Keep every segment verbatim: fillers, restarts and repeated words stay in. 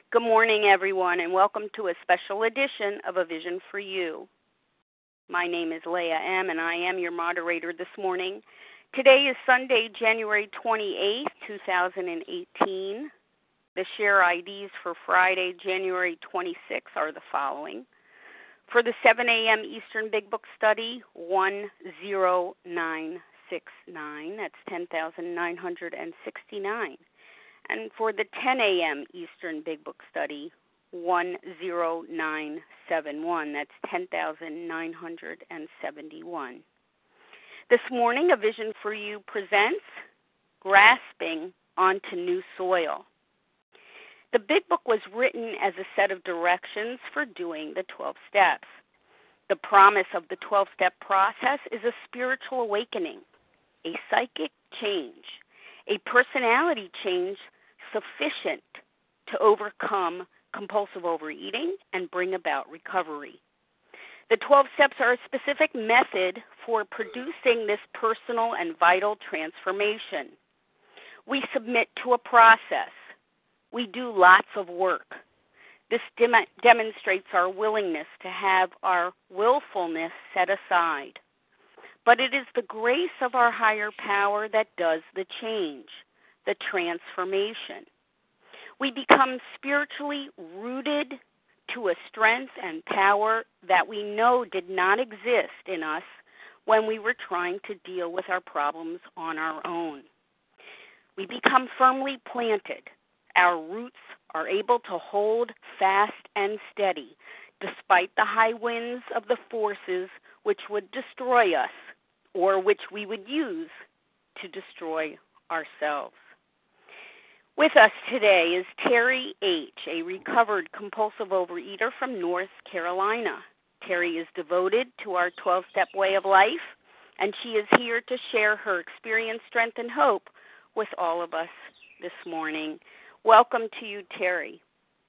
Good morning, everyone, and welcome to a special edition of A Vision for You. My name is Leah M., and I am your moderator this morning. Today is Sunday, January twenty-eighth, twenty eighteen. The share I Ds for Friday, January twenty-sixth are the following. For the seven a.m. Eastern Big Book Study, one zero nine six nine. That's ten thousand nine hundred sixty-nine. And for the ten a.m. Eastern Big Book Study, one zero nine seven one. That's ten thousand nine hundred seventy-one. This morning, A Vision for You presents Grasping Onto New Soil. The Big Book was written as a set of directions for doing the twelve steps. The promise of the twelve-step process is a spiritual awakening, a psychic change, a personality change sufficient to overcome compulsive overeating and bring about recovery. The twelve steps are a specific method for producing this personal and vital transformation. We submit to a process. We do lots of work. This dem- demonstrates our willingness to have our willfulness set aside. But it is the grace of our higher power that does the change, the transformation. We become spiritually rooted to a strength and power that we know did not exist in us when we were trying to deal with our problems on our own. We become firmly planted. Our roots are able to hold fast and steady despite the high winds of the forces which would destroy us or which we would use to destroy ourselves. With us today is Terry H., a recovered compulsive overeater from North Carolina. Terry is devoted to our twelve-step way of life, and she is here to share her experience, strength, and hope with all of us this morning. Welcome to you, Terry.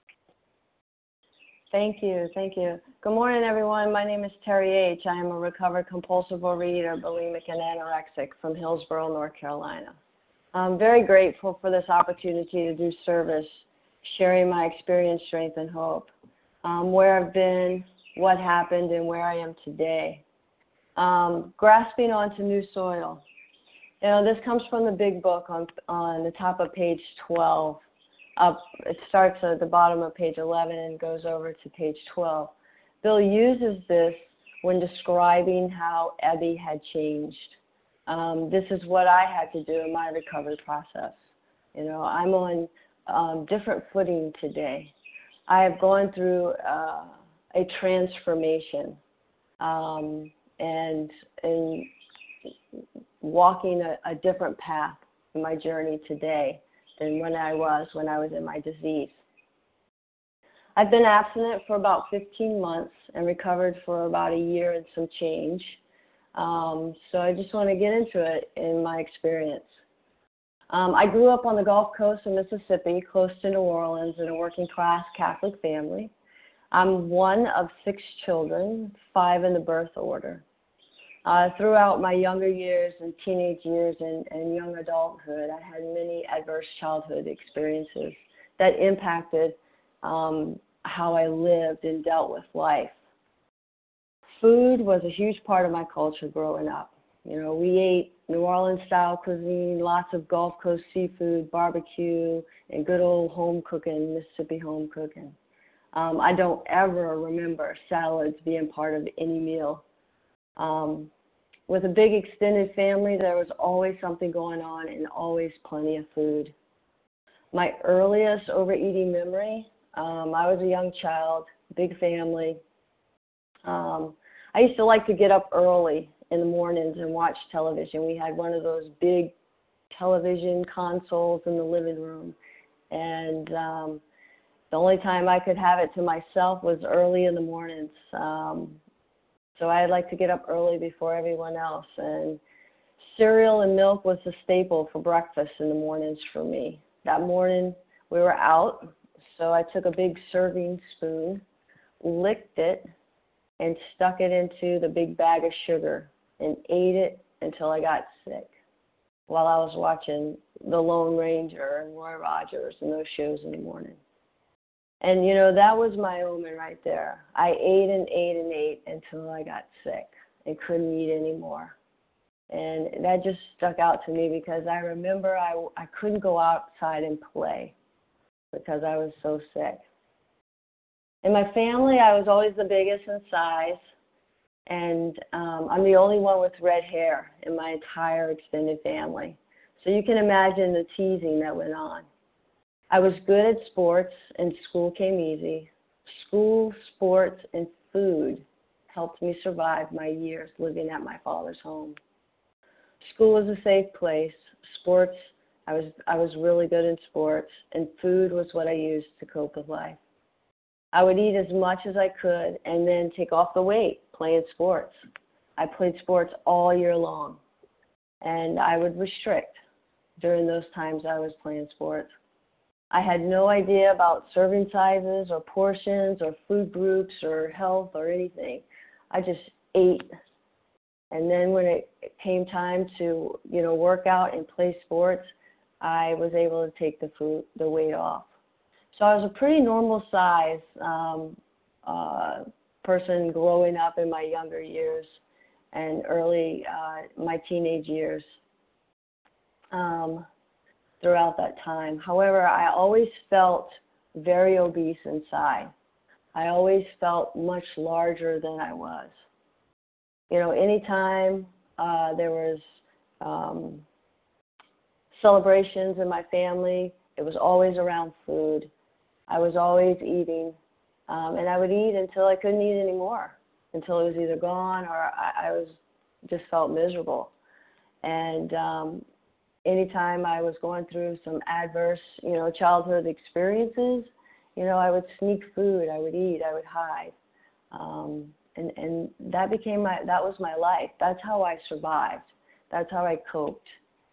Thank you. Thank you. Good morning, everyone. My name is Terry H. I am a recovered compulsive overeater, bulimic, and anorexic from Hillsborough, North Carolina. I'm very grateful for this opportunity to do service, sharing my experience, strength, and hope, um, where I've been, what happened, and where I am today. Um, grasping onto new soil. You know, this comes from the Big Book on on the top of page twelve. Up, it starts at the bottom of page eleven and goes over to page twelve. Bill uses this when describing how Ebby had changed. Um, this is what I had to do in my recovery process. You know, I'm on um, different footing today. I have gone through uh, a transformation um, and, and walking a, a different path in my journey today than when I was when I was in my disease. I've been abstinent for about fifteen months and recovered for about a year and some change. Um, so I just want to get into it in my experience. Um, I grew up on the Gulf Coast of Mississippi, close to New Orleans, in a working-class Catholic family. I'm one of six children, five in the birth order. Uh, throughout my younger years and teenage years and, and young adulthood, I had many adverse childhood experiences that impacted um, how I lived and dealt with life. Food was a huge part of my culture growing up. You know, we ate New Orleans-style cuisine, lots of Gulf Coast seafood, barbecue, and good old home cooking, Mississippi home cooking. Um, I don't ever remember salads being part of any meal. Um, with a big extended family, there was always something going on and always plenty of food. My earliest overeating memory, um, I was a young child, big family. Um, I used to like to get up early in the mornings and watch television. We had one of those big television consoles in the living room, and um, the only time I could have it to myself was early in the mornings. Um, so I'd like to get up early before everyone else, and cereal and milk was the staple for breakfast in the mornings for me. That morning we were out, so I took a big serving spoon, licked it, and stuck it into the big bag of sugar and ate it until I got sick while I was watching The Lone Ranger and Roy Rogers and those shows in the morning. And, you know, that was my omen right there. I ate and ate and ate until I got sick and couldn't eat anymore. And that just stuck out to me because I remember I, I couldn't go outside and play because I was so sick. In my family, I was always the biggest in size, and um, I'm the only one with red hair in my entire extended family. So you can imagine the teasing that went on. I was good at sports, and school came easy. School, sports, and food helped me survive my years living at my father's home. School was a safe place. Sports, I was I was really good in sports, and food was what I used to cope with life. I would eat as much as I could and then take off the weight playing sports. I played sports all year long, and I would restrict during those times I was playing sports. I had no idea about serving sizes or portions or food groups or health or anything. I just ate. And then when it came time to, you know, work out and play sports, I was able to take the food, the weight off. So I was a pretty normal size um, uh, person growing up in my younger years and early, uh, my teenage years um, throughout that time. However, I always felt very obese inside. I always felt much larger than I was. You know, anytime uh, there was um, celebrations in my family, it was always around food. I was always eating, um, and I would eat until I couldn't eat anymore, until it was either gone or I, I was just felt miserable. And um, anytime I was going through some adverse, you know, childhood experiences, you know, I would sneak food, I would eat, I would hide. Um, and, and that became my, that was my life. That's how I survived. That's how I coped.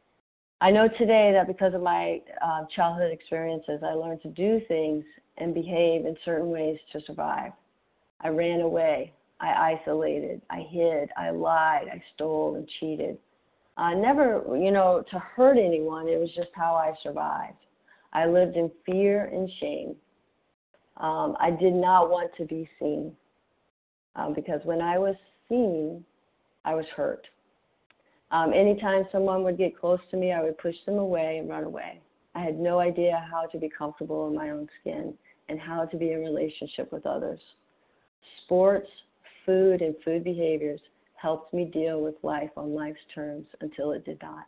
I know today that because of my uh, childhood experiences, I learned to do things and behave in certain ways to survive. I ran away. I isolated. I hid. I lied. I stole and cheated. Uh, never, you know, to hurt anyone. It was just how I survived. I lived in fear and shame. Um, I did not want to be seen um, because when I was seen, I was hurt. Um, anytime someone would get close to me, I would push them away and run away. I had no idea how to be comfortable in my own skin and how to be in relationship with others. Sports, food, and food behaviors helped me deal with life on life's terms until it did not.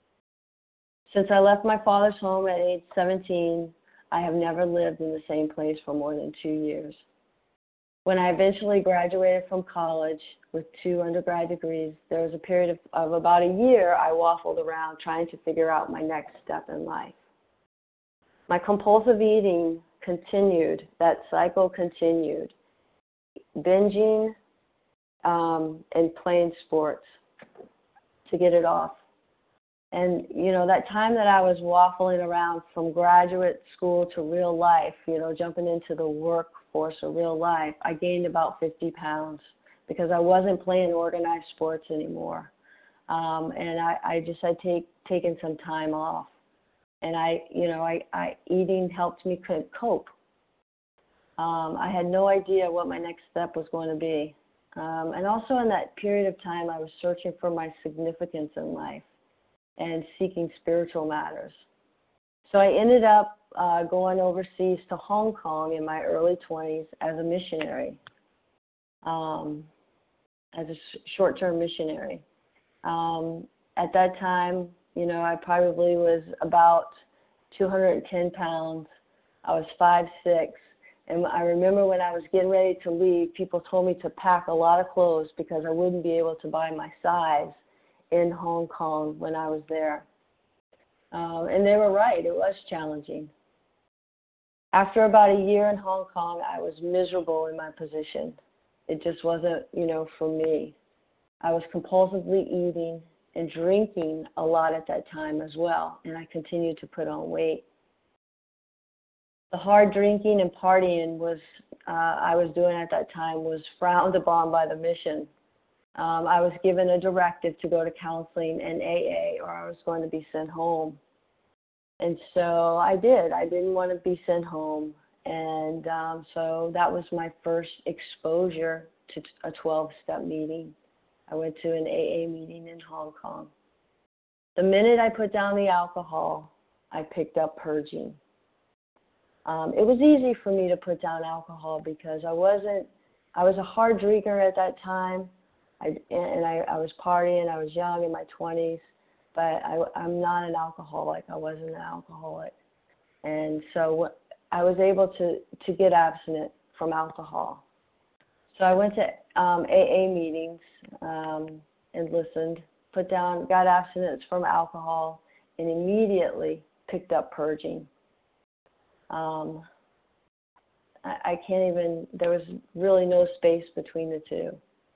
Since I left my father's home at age seventeen, I have never lived in the same place for more than two years. When I eventually graduated from college with two undergrad degrees, there was a period of, of about a year I waffled around trying to figure out my next step in life. My compulsive eating continued, that cycle continued, binging um, and playing sports to get it off. And, you know, that time that I was waffling around from graduate school to real life, you know, jumping into the workforce of real life, I gained about fifty pounds because I wasn't playing organized sports anymore. Um, and I, I just had take, taken some time off. And I, you know, I, I eating helped me cope. Um, I had no idea what my next step was going to be. Um, and also in that period of time, I was searching for my significance in life and seeking spiritual matters. So I ended up uh, going overseas to Hong Kong in my early twenties as a missionary, um, as a sh- short-term missionary. Um, at that time, you know, I probably was about two hundred ten pounds. I was five six. And I remember when I was getting ready to leave, people told me to pack a lot of clothes because I wouldn't be able to buy my size in Hong Kong when I was there. Um, and they were right. It was challenging. After about a year in Hong Kong, I was miserable in my position. It just wasn't, you know, for me. I was compulsively eating and drinking a lot at that time as well, and I continued to put on weight. The hard drinking and partying was uh, I was doing at that time was frowned upon by the mission. Um, I was given a directive to go to counseling and A A, or I was going to be sent home. And so I did. I didn't want to be sent home, And um, so that was my first exposure to a twelve-step meeting. I went to an A A meeting in Hong Kong. The minute I put down the alcohol, I picked up purging. Um, it was easy for me to put down alcohol because I wasn't, I was a hard drinker at that time, I, and I, I was partying, I was young in my twenties, but I, I'm not an alcoholic. I wasn't an alcoholic. And so I was able to, to get abstinent from alcohol. So I went to um, A A meetings um, and listened, put down, got abstinence from alcohol, and immediately picked up purging. Um, I, I can't even, there was really no space between the two.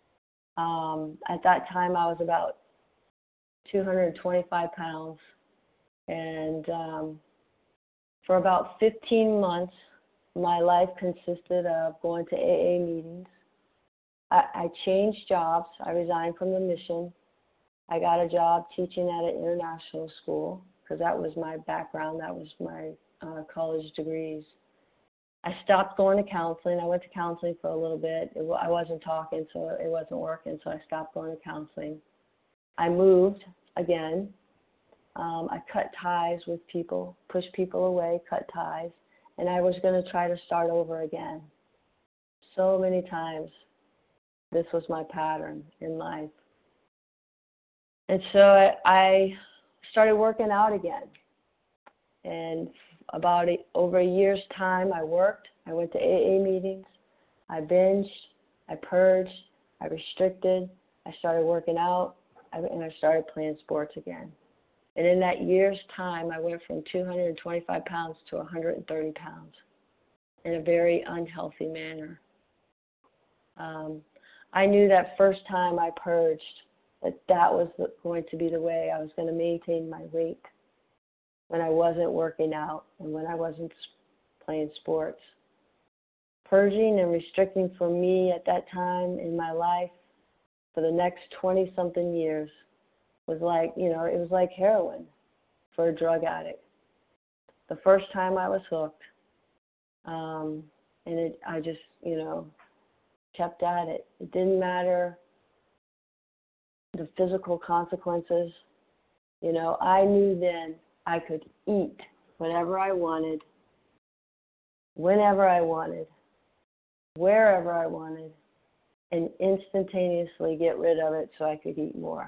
Um, at that time, I was about two hundred twenty-five pounds, and um, for about fifteen months, my life consisted of going to A A meetings. I, I changed jobs. I resigned from the mission. I got a job teaching at an international school because that was my background. That was my uh, college degrees. I stopped going to counseling. I went to counseling for a little bit. It, I wasn't talking, so it wasn't working, so I stopped going to counseling. I moved again. Um, I cut ties with people, pushed people away, cut ties, and I was going to try to start over again. So many times, this was my pattern in life. And so I, I started working out again. And about a, over a year's time, I worked. I went to A A meetings. I binged. I purged. I restricted. I started working out. I, and I started playing sports again. And in that year's time, I went from two hundred twenty-five pounds to one hundred thirty pounds in a very unhealthy manner. Um, I knew that first time I purged that that was the, going to be the way I was going to maintain my weight when I wasn't working out and when I wasn't playing sports. Purging and restricting for me at that time in my life for the next twenty-something years was like, you know, it was like heroin for a drug addict. The first time I was hooked, um, and it, I just, you know, kept at it. It didn't matter the physical consequences. You know, I knew then I could eat whatever I wanted, whenever I wanted, wherever I wanted, and instantaneously get rid of it so I could eat more.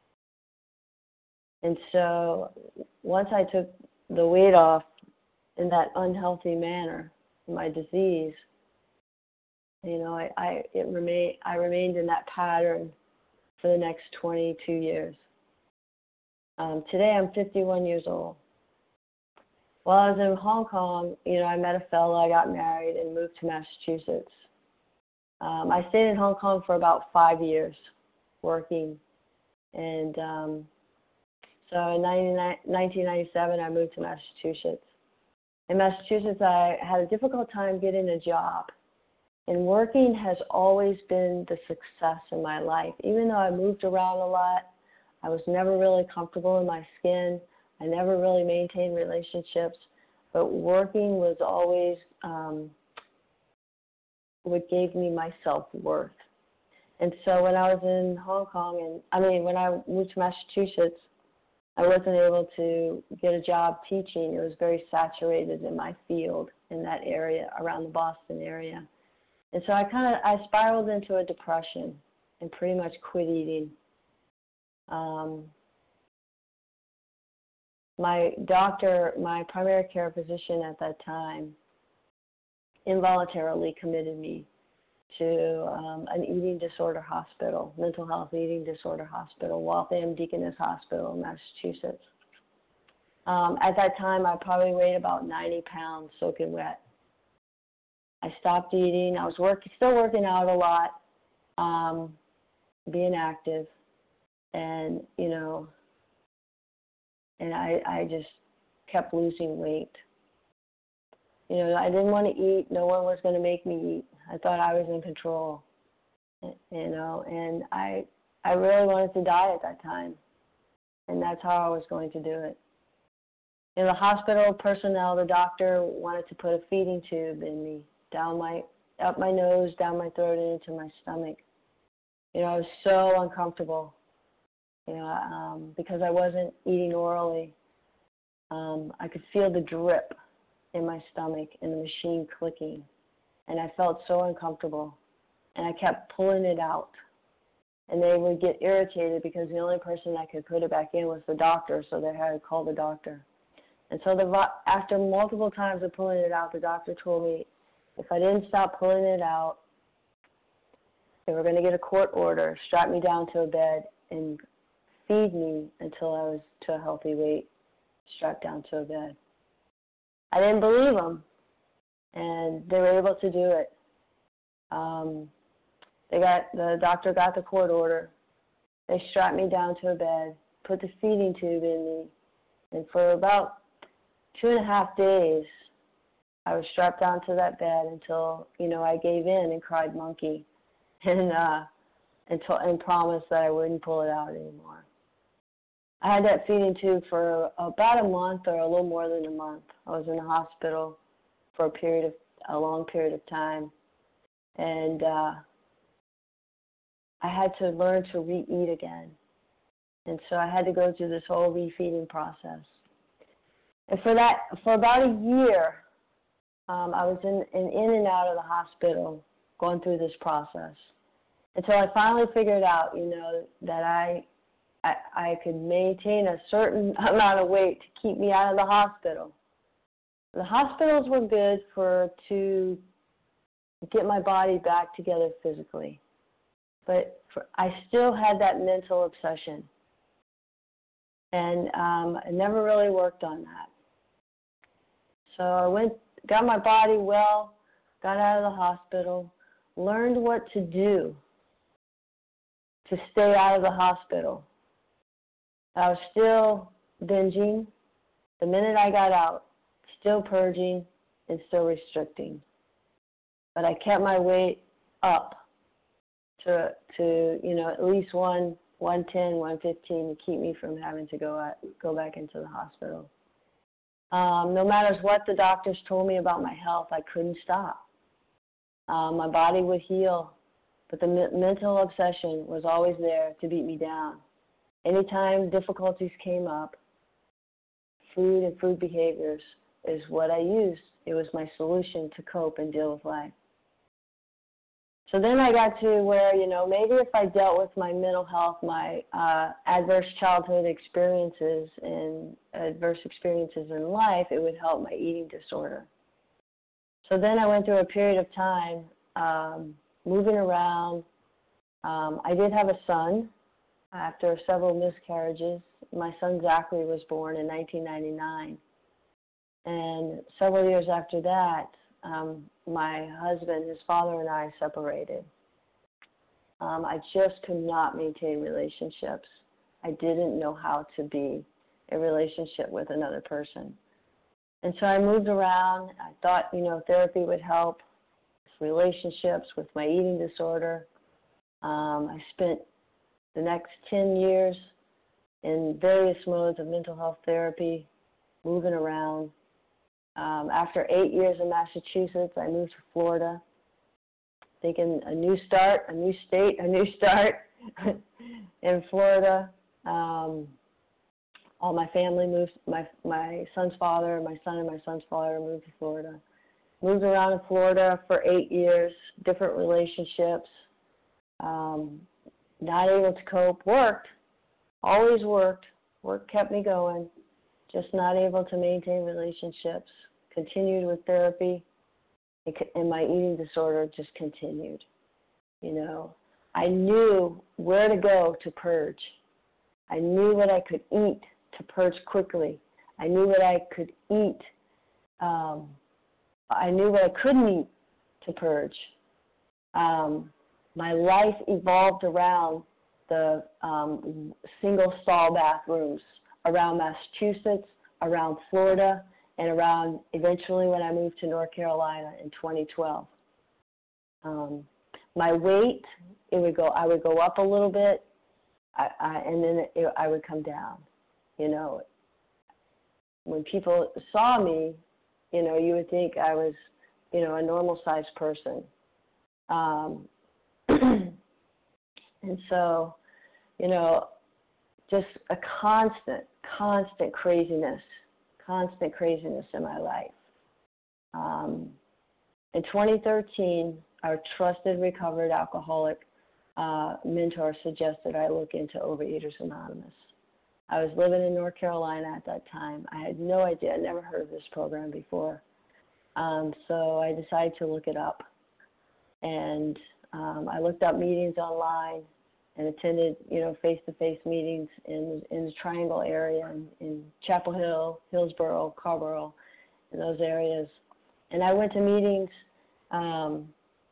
And so once I took the weight off in that unhealthy manner, my disease, you know, I, I it remained I remained in that pattern for the next twenty-two years. Um, today I'm fifty-one years old. While I was in Hong Kong, you know, I met a fellow, I got married and moved to Massachusetts. Um, I stayed in Hong Kong for about five years working. And um, so in nineteen ninety-seven, I moved to Massachusetts. In Massachusetts, I had a difficult time getting a job. And working has always been the success in my life. Even though I moved around a lot, I was never really comfortable in my skin. I never really maintained relationships. But working was always um, what gave me my self-worth. And so when I was in Hong Kong, and I mean, when I moved to Massachusetts, I wasn't able to get a job teaching. It was very saturated in my field in that area, around the Boston area. And so I kind of, I spiraled into a depression and pretty much quit eating. Um, my doctor, my primary care physician at that time, involuntarily committed me to um, an eating disorder hospital, mental health eating disorder hospital, Waltham Deaconess Hospital in Massachusetts. Um, at that time, I probably weighed about ninety pounds soaking wet. I stopped eating. I was work, still working out a lot, um, being active, and, you know, and I, I just kept losing weight. You know, I didn't want to eat. No one was going to make me eat. I thought I was in control, you know, and I, I really wanted to die at that time, and that's how I was going to do it. In the hospital personnel, the doctor wanted to put a feeding tube in me, down my, up my nose, down my throat, and into my stomach. You know, I was so uncomfortable, you know, um, because I wasn't eating orally. Um, I could feel the drip in my stomach and the machine clicking, and I felt so uncomfortable, and I kept pulling it out. And they would get irritated because the only person that could put it back in was the doctor, so they had to call the doctor. And so the, after multiple times of pulling it out, the doctor told me if I didn't stop pulling it out, they were going to get a court order, strap me down to a bed, and feed me until I was to a healthy weight, strapped down to a bed. I didn't believe them, and they were able to do it. Um, they got the doctor got the court order. They strapped me down to a bed, put the feeding tube in me, and for about two and a half days, I was strapped down to that bed until, you know, I gave in and cried monkey, and uh, until and promised that I wouldn't pull it out anymore. I had that feeding tube for about a month or a little more than a month. I was in the hospital for a period of a long period of time, and uh, I had to learn to re-eat again, and so I had to go through this whole refeeding process. And for that, for about a year, um, I was in, in in and out of the hospital going through this process until I finally figured out, you know, that I, I I could maintain a certain amount of weight to keep me out of the hospital. The hospitals were good for to get my body back together physically, but for, I still had that mental obsession, and um, I never really worked on that. So I went, got my body well, got out of the hospital, learned what to do to stay out of the hospital. I was still binging. The minute I got out, still purging and still restricting. But I kept my weight up to, to you know, at least one, one ten, one fifteen to keep me from having to go out, go back into the hospital. Um, no matter what the doctors told me about my health, I couldn't stop. Um, my body would heal, but the me- mental obsession was always there to beat me down. Anytime difficulties came up, food and food behaviors is what I used. It was my solution to cope and deal with life. So then I got to where, you know, maybe if I dealt with my mental health, my uh, adverse childhood experiences and adverse experiences in life, it would help my eating disorder. So then I went through a period of time um, moving around. Um, I did have a son after several miscarriages. My son Zachary was born in nineteen ninety-nine. And several years after that, um, my husband, his father, and I separated. Um, I just could not maintain relationships. I didn't know how to be a relationship with another person. And so I moved around. I thought, you know, therapy would help with relationships, with my eating disorder. Um, I spent the next ten years in various modes of mental health therapy, moving around. Um, after eight years in Massachusetts, I moved to Florida, thinking a new start, a new state, a new start in Florida. Um, all my family moved, my my son's father, my son and my son's father moved to Florida. Moved around in Florida for eight years, different relationships, um, not able to cope, worked, always worked, work kept me going, just not able to maintain relationships, continued with therapy, and my eating disorder just continued. You know, I knew where to go to purge. I knew what I could eat to purge quickly. I knew what I could eat. Um, I knew what I couldn't eat to purge. Um, my life evolved around the um, single stall bathrooms around Massachusetts, around Florida, and around eventually when I moved to North Carolina in twenty twelve. Um, my weight, it would go. I would go up a little bit, I, I, and then it, I would come down. You know, when people saw me, you know, you would think I was, you know, a normal-sized person. Um, and so, you know, just a constant, constant craziness, constant craziness in my life. Um, in twenty thirteen, our trusted recovered alcoholic uh, mentor suggested I look into Overeaters Anonymous. I was living in North Carolina at that time. I had no idea. I'd never heard of this program before. Um, so I decided to look it up. And um, I looked up meetings online and attended, you know, face-to-face meetings in in the Triangle area, in, in Chapel Hill, Hillsborough, Carrboro, in those areas. And I went to meetings, um,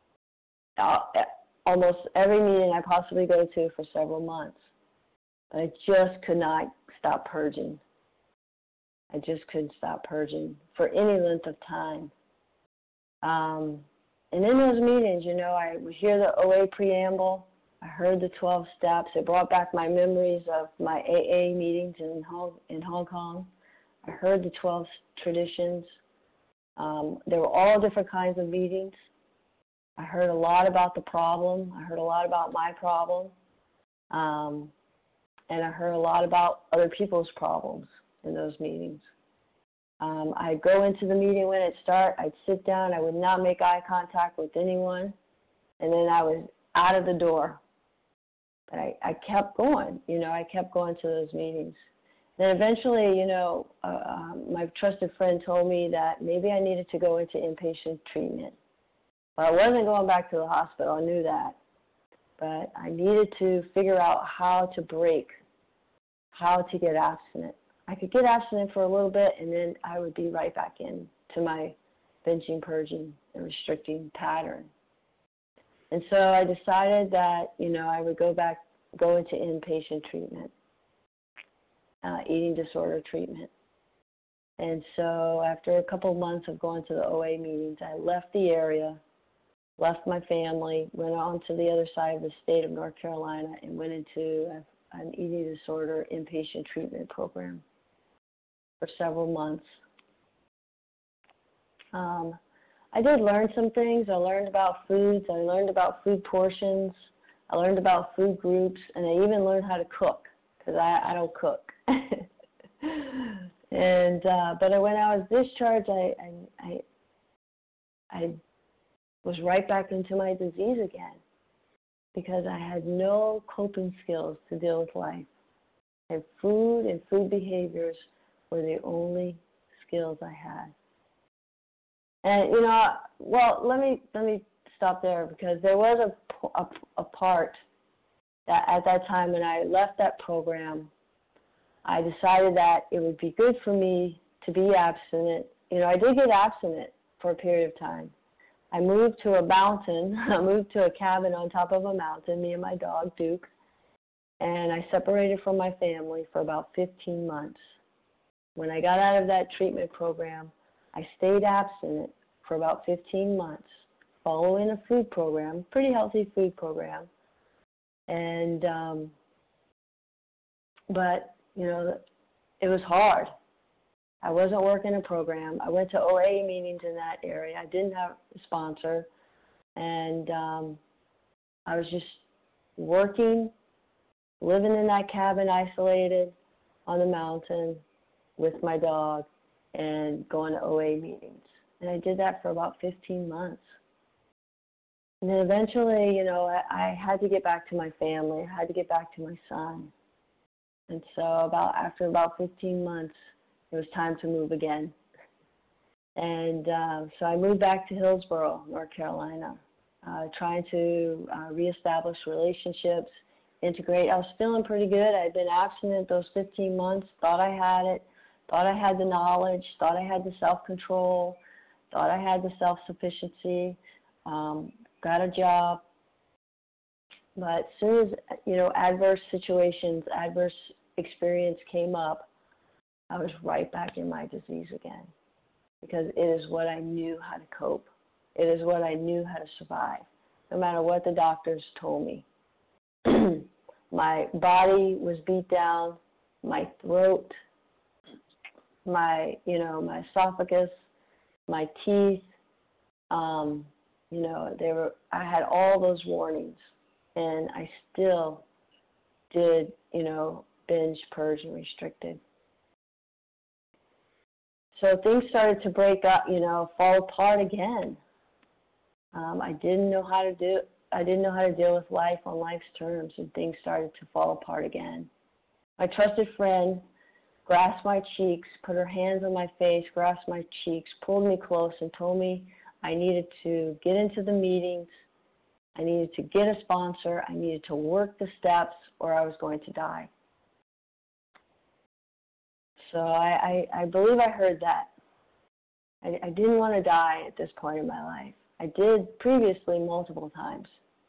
almost every meeting I possibly go to for several months. I just could not stop purging. I just couldn't stop purging for any length of time. Um, and in those meetings, you know, I would hear the O A preamble. I heard the twelve steps. It brought back my memories of my A A meetings in Hong, in Hong Kong. I heard the twelve traditions. Um, there were all different kinds of meetings. I heard a lot about the problem. I heard a lot about my problem. Um, and I heard a lot about other people's problems in those meetings. Um, I'd go into the meeting when it started. I'd sit down. I would not make eye contact with anyone. And then I was out of the door. But I, I kept going. You know, I kept going to those meetings. Then eventually, you know, uh, um, my trusted friend told me that maybe I needed to go into inpatient treatment. But I wasn't going back to the hospital. I knew that. But I needed to figure out how to break, how to get abstinent. I could get abstinent for a little bit, and then I would be right back into my binging, purging, and restricting pattern. And so I decided that, you know, I would go back, go into inpatient treatment, uh, eating disorder treatment. And so after a couple of months of going to the O A meetings, I left the area, left my family, went on to the other side of the state of North Carolina, and went into a, an eating disorder inpatient treatment program for several months. Um, I did learn some things. I learned about foods. I learned about food portions. I learned about food groups, and I even learned how to cook, because I, I don't cook. and uh, but when I was discharged, I, I, I, I was right back into my disease again, because I had no coping skills to deal with life. And food and food behaviors were the only skills I had. And, you know, well, let me let me stop there, because there was a, a, a part that at that time when I left that program, I decided that it would be good for me to be abstinent. You know, I did get abstinent for a period of time. I moved to a mountain. I moved to a cabin on top of a mountain, me and my dog, Duke, and I separated from my family for about fifteen months. When I got out of that treatment program, I stayed abstinent for about fifteen months, following a food program, pretty healthy food program. And, um, but, you know, it was hard. I wasn't working a program. I went to O A meetings in that area. I didn't have a sponsor. And um, I was just working, living in that cabin, isolated on the mountain with my dog, and going to O A meetings. And I did that for about fifteen months. And then eventually, you know, I, I had to get back to my family. I had to get back to my son. And so about after about fifteen months, it was time to move again. And uh, so I moved back to Hillsborough, North Carolina, uh, trying to uh, reestablish relationships, integrate. I was feeling pretty good. I had been abstinent those fifteen months, thought I had it, thought I had the knowledge, thought I had the self-control, thought I had the self-sufficiency, um, got a job. But as soon as, you know, adverse situations, adverse experience came up, I was right back in my disease again, because it is what I knew how to cope. It is what I knew how to survive, no matter what the doctors told me. My body was beat down, my throat, my, you know, my esophagus, my teeth, um, you know, they were, I had all those warnings, and I still did, you know, binge, purge, and restricted. So things started to break up, you know, fall apart again. Um, I didn't know how to do, I didn't know how to deal with life on life's terms, and things started to fall apart again. My trusted friend grasped my cheeks, put her hands on my face, grasped my cheeks, pulled me close, and told me I needed to get into the meetings, I needed to get a sponsor, I needed to work the steps, or I was going to die. So I, I, I believe I heard that. I, I didn't want to die at this point in my life. I did previously multiple times,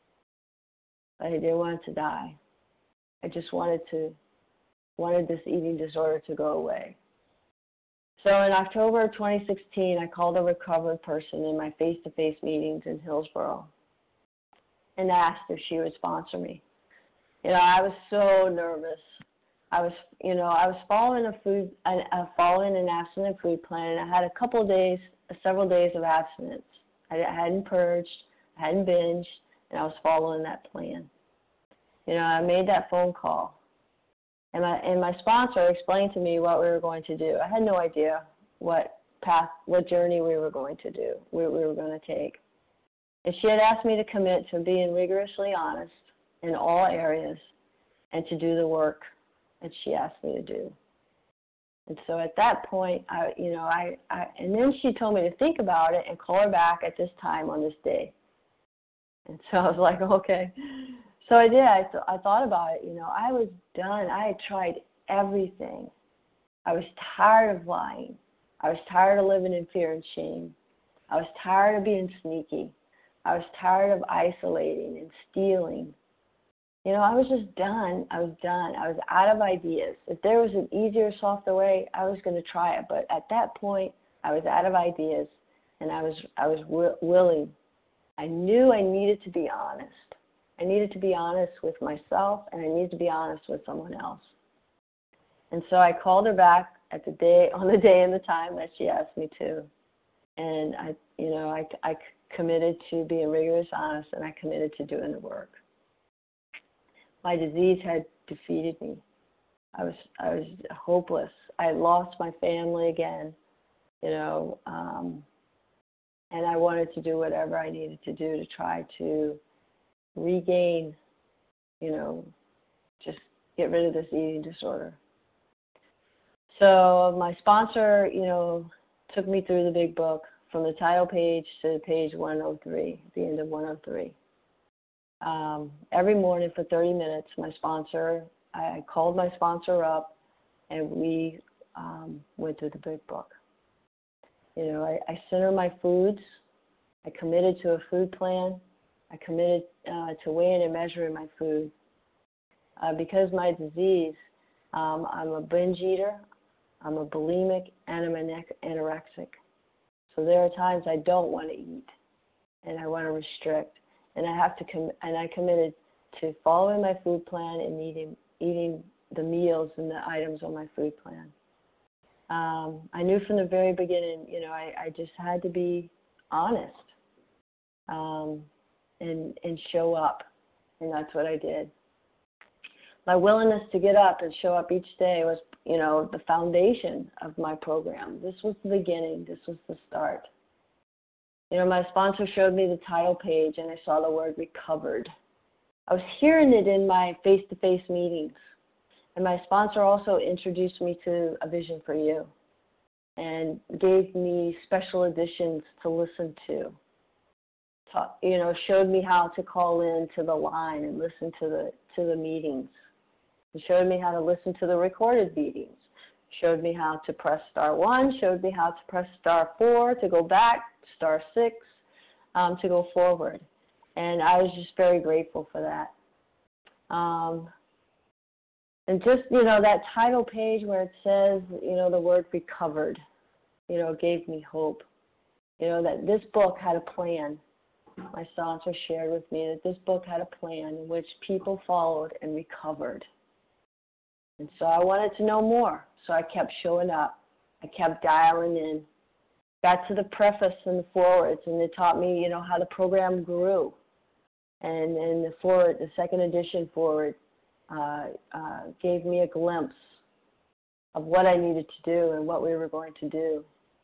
but I didn't want to die. I just wanted to wanted this eating disorder to go away. So in October of twenty sixteen, I called a recovered person in my face-to-face meetings in Hillsborough and asked if she would sponsor me. You know, I was so nervous. I was, you know, I was following a food, uh, following an abstinent food plan, and I had a couple of days, several days of abstinence. I hadn't purged, I hadn't binged, and I was following that plan. You know, I made that phone call, and my and my sponsor explained to me what we were going to do. I had no idea what path, what journey we were going to do, we, we were going to take. And she had asked me to commit to being rigorously honest in all areas and to do the work that she asked me to do. And so at that point, I, you know, I, I, and then she told me to think about it and call her back at this time on this day. And so I was like, okay. So I did. I, th- I thought about it. You know, I was done. I had tried everything. I was tired of lying. I was tired of living in fear and shame. I was tired of being sneaky. I was tired of isolating and stealing. You know, I was just done. I was done. I was out of ideas. If there was an easier, softer way, I was going to try it. But at that point, I was out of ideas, and I was I was w- willing. I knew I needed to be honest. I needed to be honest with myself, and I needed to be honest with someone else. And so I called her back at the day, on the day and the time that she asked me to, and I, you know, I, I committed to being rigorous, honest, and I committed to doing the work. My disease had defeated me. I was I was hopeless. I had lost my family again, you know, um, and I wanted to do whatever I needed to do to try to regain, you know, just get rid of this eating disorder. So my sponsor, you know, took me through the big book from the title page to page one oh three, the end of one oh three. Um, every morning for thirty minutes, my sponsor, I called my sponsor up, and we um, went through the big book. You know, I, I sent her my foods. I committed to a food plan. I committed uh, to weighing and measuring my food. Uh, because my disease, um, I'm a binge eater, I'm a bulimic, and I'm an anorexic. So there are times I don't want to eat, and I want to restrict. And I have to com- and I committed to following my food plan and eating eating the meals and the items on my food plan. Um, I knew from the very beginning, you know, I, I just had to be honest um, and and show up, and that's what I did. My willingness to get up and show up each day was, you know, the foundation of my program. This was the beginning. This was the start. You know, my sponsor showed me the title page, and I saw the word recovered. I was hearing it in my face-to-face meetings. And my sponsor also introduced me to A Vision for You and gave me special editions to listen to. Ta- you know, showed me how to call in to the line and listen to the to the meetings. He showed me how to listen to the recorded meetings. Showed me how to press star one, showed me how to press star four to go back, star six um, to go forward. And I was just very grateful for that. Um, and just, you know, that title page where it says, you know, the word recovered, you know, gave me hope. You know, that this book had a plan. My sponsor shared with me that this book had a plan in which people followed and recovered. And so I wanted to know more, so I kept showing up. I kept dialing in. Got to the preface and the forwards, and it taught me, you know, how the program grew. And and the forward, the second edition forward, uh, uh, gave me a glimpse of what I needed to do and what we were going to do.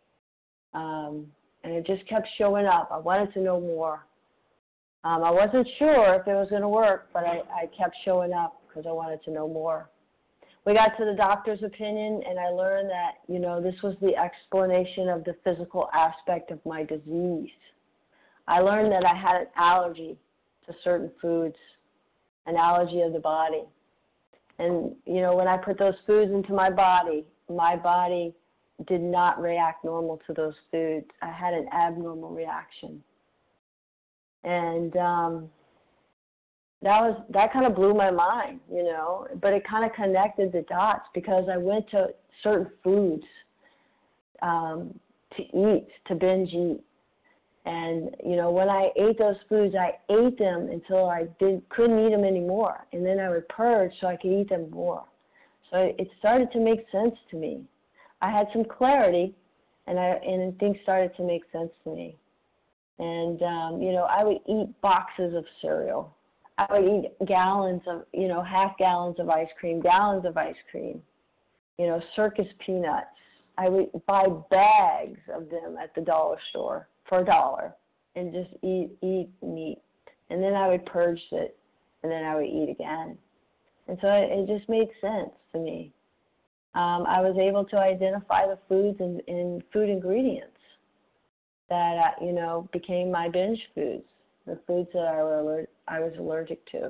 Um, and it just kept showing up. I wanted to know more. Um, I wasn't sure if it was going to work, but I, I kept showing up because I wanted to know more. We got to the doctor's opinion, and I learned that, you know, this was the explanation of the physical aspect of my disease. I learned that I had an allergy to certain foods, an allergy of the body. And, you know, when I put those foods into my body, my body did not react normal to those foods. I had an abnormal reaction. And um, that was that kind of blew my mind, you know, but it kind of connected the dots because I went to certain foods um, to eat, to binge eat. And, you know, when I ate those foods, I ate them until I did, couldn't eat them anymore. And then I would purge so I could eat them more. So it started to make sense to me. I had some clarity, and I and things started to make sense to me. And, um, you know, I would eat boxes of cereal. I would eat gallons of, you know, half gallons of ice cream, gallons of ice cream, you know, circus peanuts. I would buy bags of them at the dollar store for a dollar and just eat, eat, and eat. And then I would purge it, and then I would eat again. And so it, it just made sense to me. Um, I was able to identify the foods and, and food ingredients that, uh, you know, became my binge foods, the foods that I, were, I was allergic to.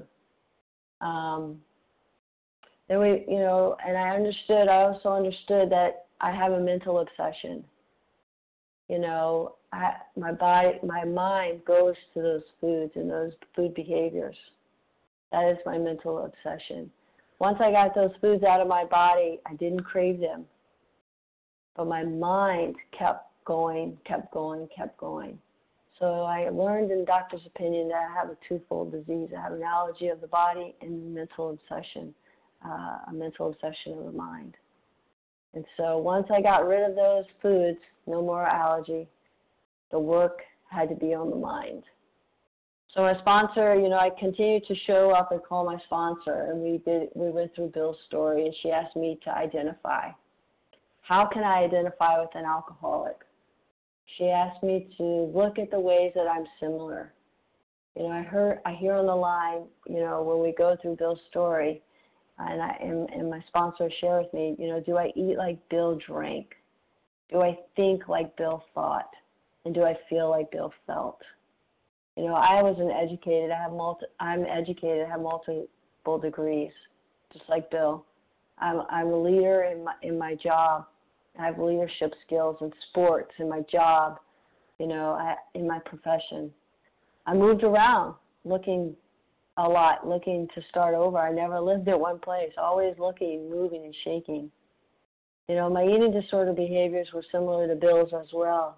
Um, then we, you know, and I understood, I also understood that I have a mental obsession. You know, I, my body, my mind goes to those foods and those food behaviors. That is my mental obsession. Once I got those foods out of my body, I didn't crave them. But my mind kept going, kept going, kept going. So I learned in the doctor's opinion that I have a twofold disease. I have an allergy of the body and mental obsession, uh, a mental obsession of the mind. And so once I got rid of those foods, no more allergy, the work had to be on the mind. So my sponsor, you know, I continued to show up and call my sponsor, and we did. We went through Bill's story, and she asked me to identify. How can I identify with an alcoholic? She asked me to look at the ways that I'm similar. You know, I heard, I hear on the line, you know, when we go through Bill's story, and I and, and my sponsor shared with me, you know, do I eat like Bill drank? Do I think like Bill thought? And do I feel like Bill felt? You know, I was an educated, I have multi, I'm educated, I have multiple degrees, just like Bill. I'm, I'm a leader in my, in my job. I have leadership skills in sports, in my job, you know, I, in my profession. I moved around looking a lot, looking to start over. I never lived at one place, always looking, moving, and shaking. You know, my eating disorder behaviors were similar to Bill's as well.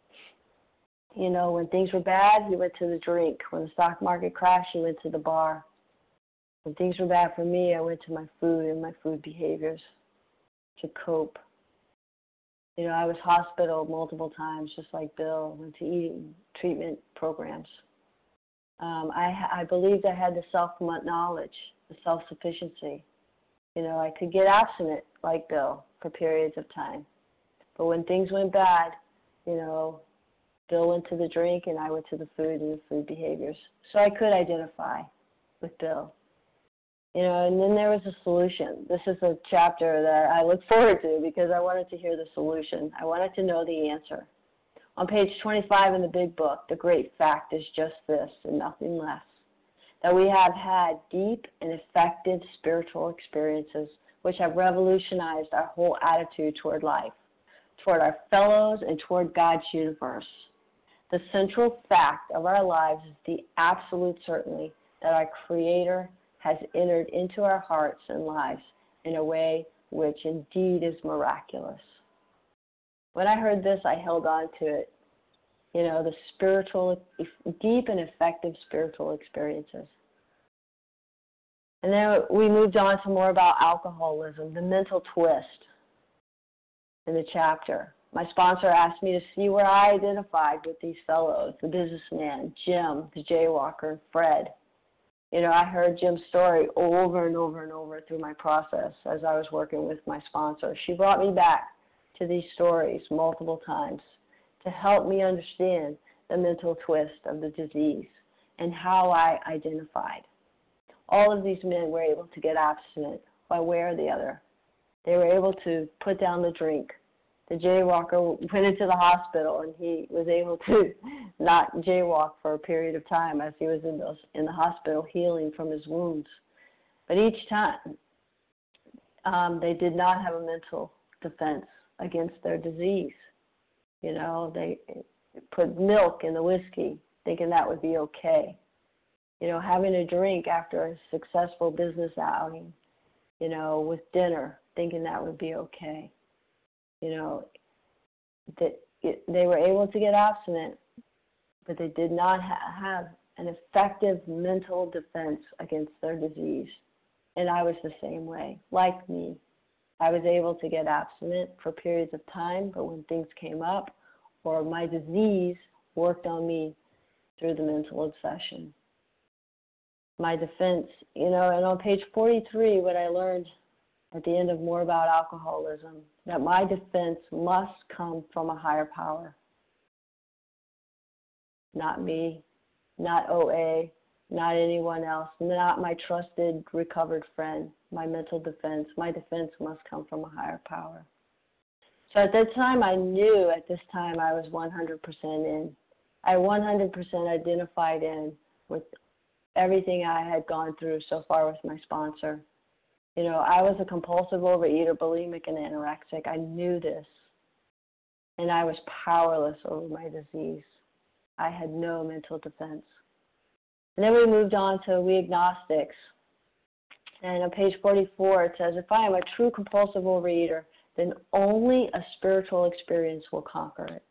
You know, when things were bad, he went to the drink. When the stock market crashed, he went to the bar. When things were bad for me, I went to my food and my food behaviors to cope. You know, I was hospital multiple times, just like Bill, went to eating treatment programs. Um, I, I believed I had the self-knowledge, the self-sufficiency. You know, I could get abstinent like Bill for periods of time. But when things went bad, you know, Bill went to the drink and I went to the food and the food behaviors. So I could identify with Bill. You know, and then there was a solution. This is a chapter that I look forward to because I wanted to hear the solution. I wanted to know the answer. On page twenty-five in the big book, the great fact is just this and nothing less, that we have had deep and effective spiritual experiences which have revolutionized our whole attitude toward life, toward our fellows, and toward God's universe. The central fact of our lives is the absolute certainty that our Creator has entered into our hearts and lives in a way which indeed is miraculous. When I heard this, I held on to it. You know, the spiritual, deep and effective spiritual experiences. And then we moved on to more about alcoholism, the mental twist. in the chapter. My sponsor asked me to see where I identified with these fellows, the businessman, Jim, the jaywalker, and Fred. You know, I heard Jim's story over and over and over through my process as I was working with my sponsor. She brought me back to these stories multiple times to help me understand the mental twist of the disease and how I identified. All of these men were able to get abstinent one way or the other. They were able to put down the drink. The jaywalker went into the hospital, and he was able to not jaywalk for a period of time as he was in, those, in the hospital healing from his wounds. But each time, um, they did not have a mental defense against their disease. You know, they put milk in the whiskey, thinking that would be okay. You know, having a drink after a successful business outing, you know, with dinner, thinking that would be okay. You know, that they were able to get abstinent, but they did not ha- have an effective mental defense against their disease. And I was the same way. Like me, I was able to get abstinent for periods of time, but when things came up or my disease worked on me through the mental obsession. My defense, you know, and on page forty-three, what I learned at the end of More About Alcoholism, that my defense must come from a higher power. Not me, not O A, not anyone else, not my trusted, recovered friend. My mental defense, my defense must come from a higher power. So at that time, I knew at this time I was one hundred percent in. I one hundred percent identified in with everything I had gone through so far with my sponsor. You know, I was a compulsive overeater, bulimic, and anorexic. I knew this, and I was powerless over my disease. I had no mental defense. And then we moved on to We Agnostics. And on page forty-four, it says, if I am a true compulsive overeater, then only a spiritual experience will conquer it.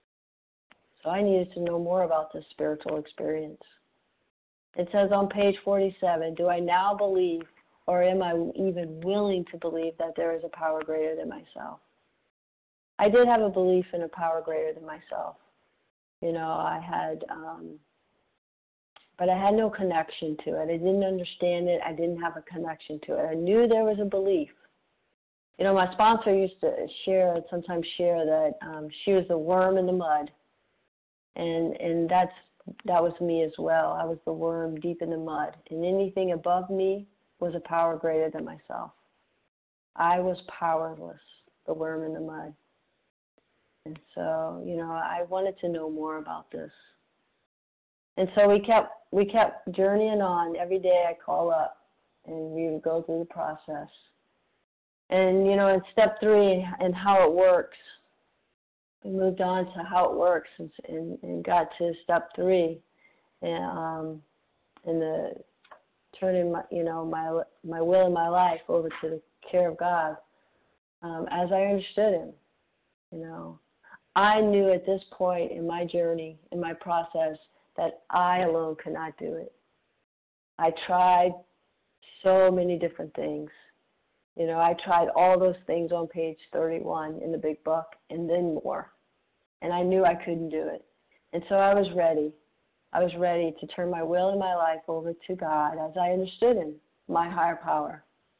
So I needed to know more about this spiritual experience. It says on page forty-seven, do I now believe, or am I even willing to believe that there is a power greater than myself? I did have a belief in a power greater than myself. You know, I had, um, but I had no connection to it. I didn't understand it. I didn't have a connection to it. I knew there was a belief. You know, my sponsor used to share, sometimes share that um, she was the worm in the mud. And and that's that was me as well. I was the worm deep in the mud. And anything above me was a power greater than myself. I was powerless, the worm in the mud. And so, you know, I wanted to know more about this. And so we kept we kept journeying on. Every day I call up and we would go through the process. And, you know, in step three and how it works, we moved on to how it works and, and, and got to step three. And, um, and the turning my, you know, my my will and my life over to the care of God, um, as I understood Him. You know, I knew at this point in my journey, in my process, that I alone could not do it. I tried so many different things. You know, I tried all those things on page thirty-one in the big book and then more. And I knew I couldn't do it. And so I was ready. I was ready to turn my will and my life over to God as I understood Him, my higher power.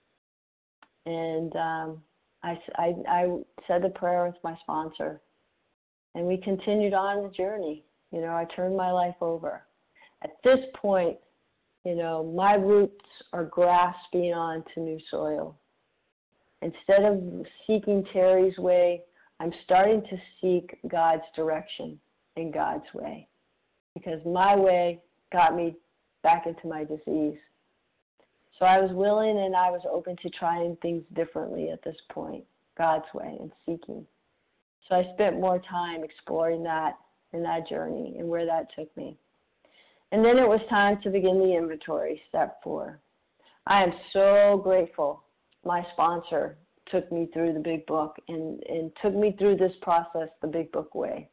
And um, I, I, I said the prayer with my sponsor. And we continued on the journey. You know, I turned my life over. At this point, you know, my roots are grasping onto new soil. Instead of seeking Terry's way, I'm starting to seek God's direction and God's way. Because my way got me back into my disease. So I was willing and I was open to trying things differently at this point, God's way and seeking. So I spent more time exploring that and that journey and where that took me. And then it was time to begin the inventory, step four. I am so grateful my sponsor took me through the big book and, and took me through this process the big book way.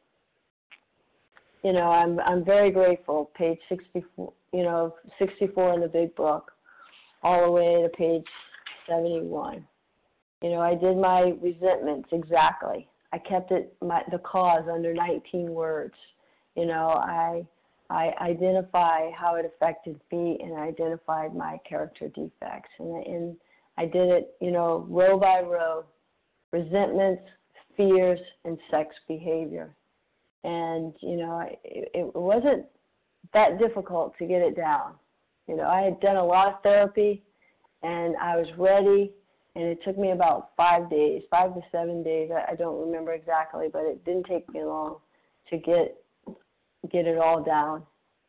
You know, I'm I'm very grateful, page sixty-four, you know, sixty-four in the big book, all the way to page seventy-one. You know, I did my resentments exactly. I kept it my the cause under nineteen words. You know, I I identify how it affected me, and I identified my character defects, and and I did it, you know, row by row, resentments, fears, and sex behavior. And, you know, it, it wasn't that difficult to get it down. You know, I had done a lot of therapy, and I was ready, and it took me about five days, five to seven days. I, I don't remember exactly, but it didn't take me long to get get it all down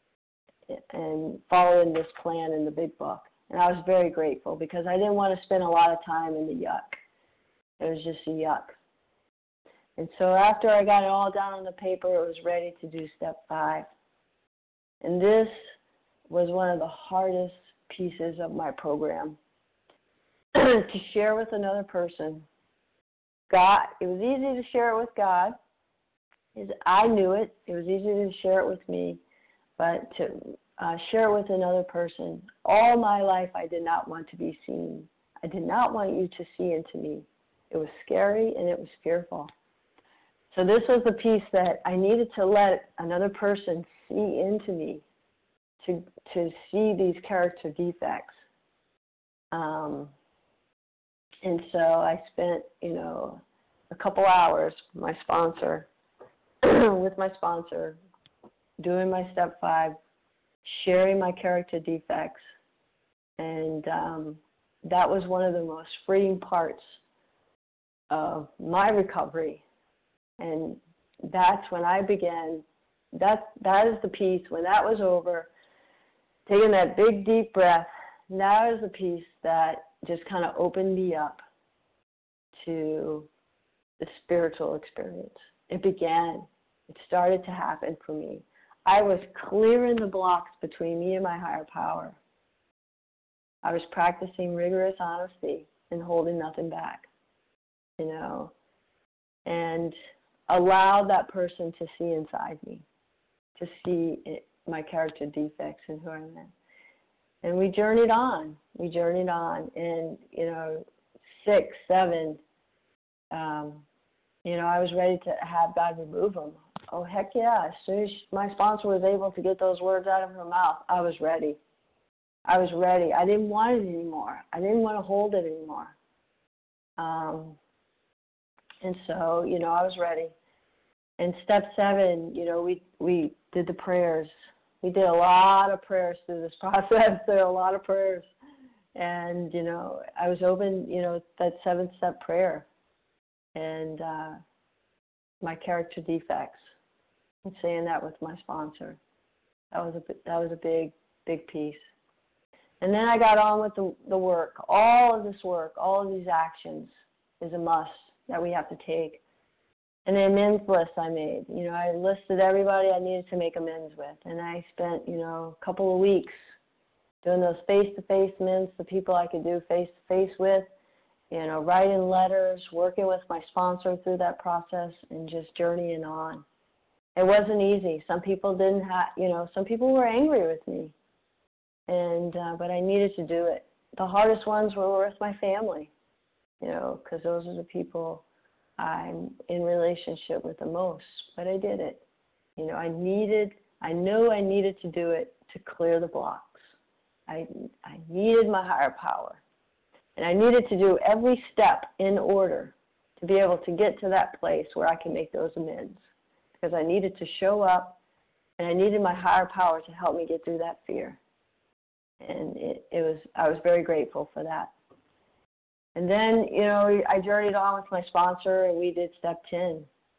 and following this plan in the big book. And I was very grateful because I didn't want to spend a lot of time in the yuck. It was just a yuck. And so after I got it all down on the paper, it was ready to do step five. And this was one of the hardest pieces of my program to share with another person. God, it was easy to share it with God. I knew it. It was easy to share it with me, but to uh, share it with another person. All my life, I did not want to be seen. I did not want you to see into me. It was scary and it was fearful. So this was the piece that I needed to let another person see into me, to to see these character defects. Um, and so I spent, you know, a couple hours with my sponsor, with my sponsor, doing my step five, sharing my character defects, and um, that was one of the most freeing parts of my recovery. And that's when I began, that, that is the piece, when that was over, taking that big, deep breath, that is the piece that just kind of opened me up to the spiritual experience. It began. It started to happen for me. I was clearing the blocks between me and my higher power. I was practicing rigorous honesty and holding nothing back, you know, and allowed that person to see inside me, to see it, my character defects and who I am. And we journeyed on. We journeyed on. And, you know, six, seven, um, you know, I was ready to have God remove them. Oh, heck yeah. As soon as my sponsor was able to get those words out of her mouth, I was ready. I was ready. I didn't want it anymore. I didn't want to hold it anymore. Um, and so, you know, I was ready. And step seven, you know, we, we did the prayers. We did a lot of prayers through this process. There were a lot of prayers. And, you know, I was open, you know, that seven-step prayer. And uh, my character defects. And saying that with my sponsor. That was a, that was a big, big piece. And then I got on with the, the work. All of this work, all of these actions is a must that we have to take. And the amends list I made, you know, I listed everybody I needed to make amends with. And I spent, you know, a couple of weeks doing those face-to-face amends, the people I could do face-to-face with, you know, writing letters, working with my sponsor through that process, and just journeying on. It wasn't easy. Some people didn't have, you know, some people were angry with me. And, uh, but I needed to do it. The hardest ones were with my family, you know, because those are the people I'm in relationship with the most, but I did it. You know, I needed, I knew I needed to do it to clear the blocks. I, I needed my higher power. And I needed to do every step in order to be able to get to that place where I can make those amends. Because I needed to show up, and I needed my higher power to help me get through that fear. And it, it was, I was very grateful for that. And then, you know, I journeyed on with my sponsor, and we did step ten.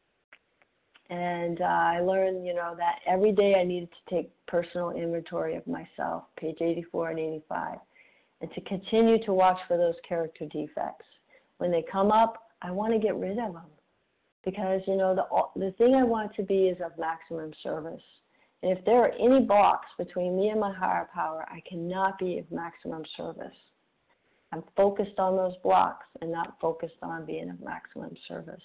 And uh, I learned, you know, that every day I needed to take personal inventory of myself, page eighty-four and eighty-five, and to continue to watch for those character defects. When they come up, I want to get rid of them. Because, you know, the, the thing I want to be is of maximum service. And if there are any blocks between me and my higher power, I cannot be of maximum service. I'm focused on those blocks and not focused on being of maximum service.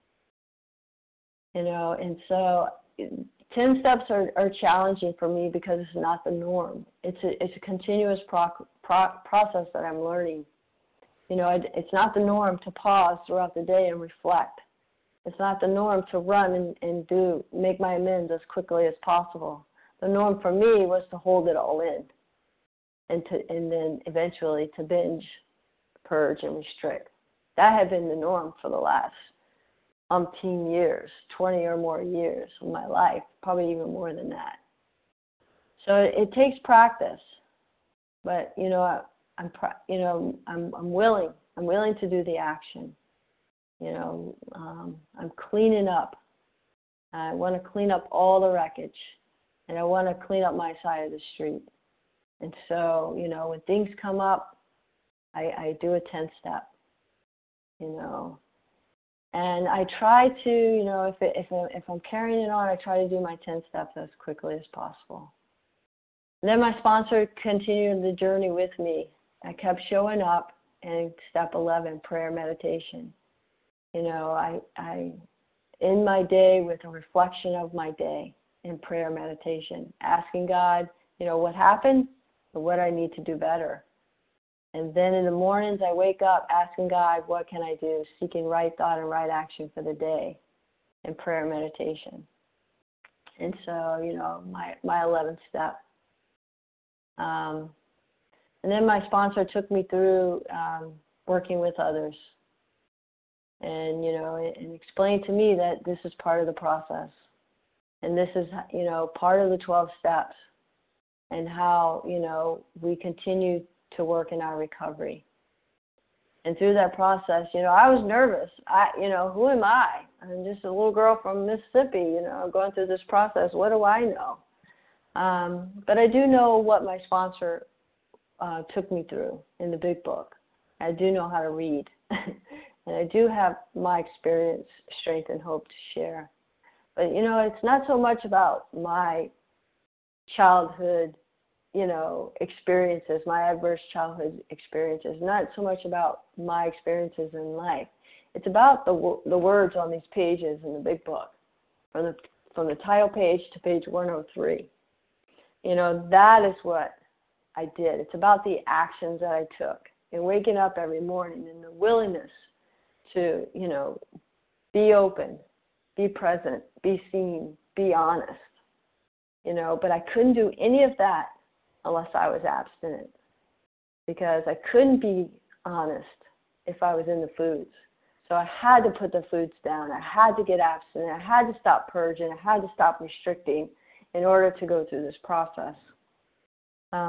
You know, and so ten steps are, are challenging for me because it's not the norm. It's a, it's a continuous pro, pro, process that I'm learning. You know, it, it's not the norm to pause throughout the day and reflect. It's not the norm to run and, and do make my amends as quickly as possible. The norm for me was to hold it all in, and to and then eventually to binge, purge, and restrict. That had been the norm for the last umpteen years, twenty or more years of my life, probably even more than that. So it, it takes practice, but you know, I, I'm you know I'm I'm willing. I'm willing to do the action. You know, um, I'm cleaning up. I want to clean up all the wreckage, and I want to clean up my side of the street. And so, you know, when things come up, I, I do a ten-step, you know. And I try to, you know, if, it, if, I, if I'm carrying it on, I try to do my ten steps as quickly as possible. And then my sponsor continued the journey with me. I kept showing up, and step eleven, prayer meditation. You know, I, I end my day with a reflection of my day in prayer meditation, asking God, you know, what happened and what I need to do better. And then in the mornings I wake up asking God, what can I do, seeking right thought and right action for the day in prayer meditation. And so, you know, my, my eleventh step. Um, and then my sponsor took me through um, working with others. And, you know, and explained to me that this is part of the process. And this is, you know, part of the twelve steps, and how, you know, we continue to work in our recovery. And through that process, you know, I was nervous. I, you know, who am I? I'm just a little girl from Mississippi, you know, going through this process. What do I know? Um, but I do know what my sponsor uh, took me through in the big book. I do know how to read. And I do have my experience, strength, and hope to share. But, you know, it's not so much about my childhood, you know, experiences, my adverse childhood experiences, not so much about my experiences in life. It's about the the words on these pages in the big book, from the, from the title page to page one oh three. You know, that is what I did. It's about the actions that I took, and waking up every morning and the willingness to, you know, be open, be present, be seen, be honest, you know, but I couldn't do any of that unless I was abstinent, because I couldn't be honest if I was in the foods. So I had to put the foods down. I had to get abstinent. I had to stop purging. I had to stop restricting in order to go through this process. Um,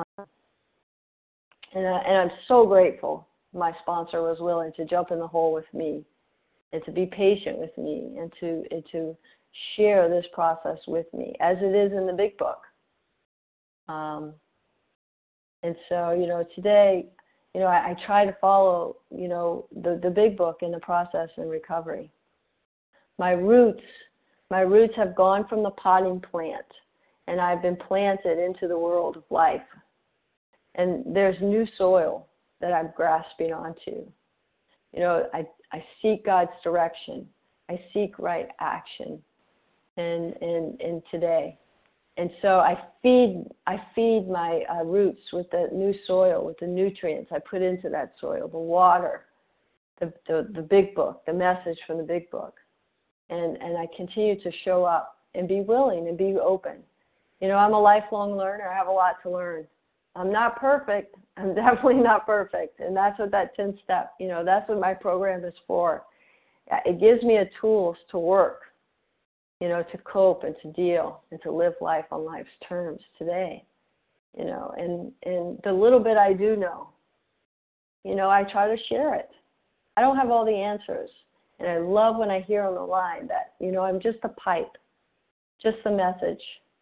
and, I, and I'm so grateful my sponsor was willing to jump in the hole with me, and to be patient with me, and to and to share this process with me, as it is in the big book. Um, and so, you know, today, you know, I, I try to follow, you know, the, the big book in the process in recovery. My roots, my roots have gone from the potting plant, and I've been planted into the world of life. And there's new soil that I'm grasping onto. You know, I, I seek God's direction. I seek right action in, in, in today. And so I feed I feed my uh, roots with the new soil, with the nutrients I put into that soil, the water, the, the, the big book, the message from the big book. And, and I continue to show up and be willing and be open. You know, I'm a lifelong learner. I have a lot to learn. I'm not perfect. I'm definitely not perfect. And that's what that ten step, you know, that's what my program is for. It gives me a tools to work, you know, to cope and to deal and to live life on life's terms today, you know. And, and the little bit I do know, you know, I try to share it. I don't have all the answers. And I love when I hear on the line that, you know, I'm just a pipe, just a message.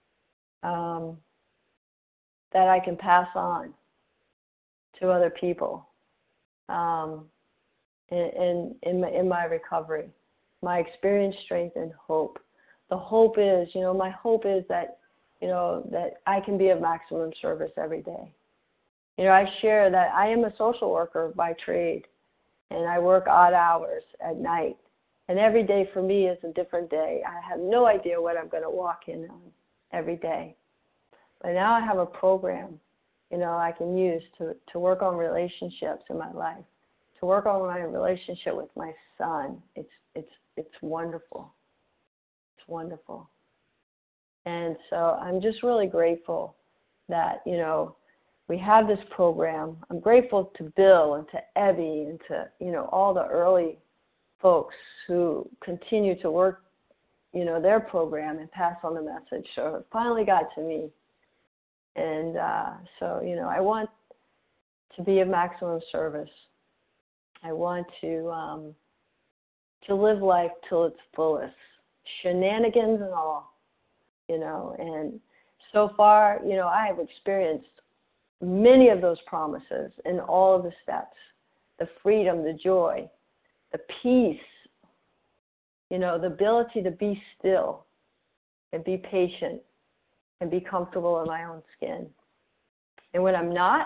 Um, that I can pass on to other people um, in, in, in, my, in my recovery, my experience, strength, and hope. The hope is, you know, my hope is that, you know, that I can be of maximum service every day. You know, I share that I am a social worker by trade, and I work odd hours at night. And every day for me is a different day. I have no idea what I'm going to walk in on every day. But now I have a program, you know, I can use to, to work on relationships in my life, to work on my relationship with my son. It's it's it's wonderful. It's wonderful. And so I'm just really grateful that, you know, we have this program. I'm grateful to Bill and to Ebby and to, you know, all the early folks who continue to work, you know, their program and pass on the message. So it finally got to me. And uh, so, you know, I want to be of maximum service. I want to um, to live life till its fullest, shenanigans and all, you know. And so far, you know, I have experienced many of those promises in all of the steps, the freedom, the joy, the peace, you know, the ability to be still and be patient and be comfortable in my own skin. And when I'm not,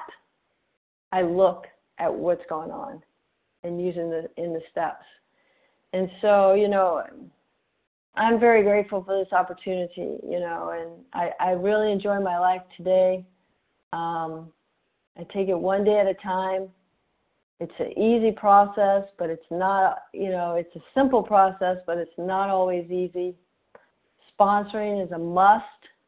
I look at what's going on and using the in the steps. And so, you know, I'm very grateful for this opportunity, you know, and I, I really enjoy my life today. Um, I take it one day at a time. It's an easy process, but it's not, you know, it's a simple process, but it's not always easy. Sponsoring is a must,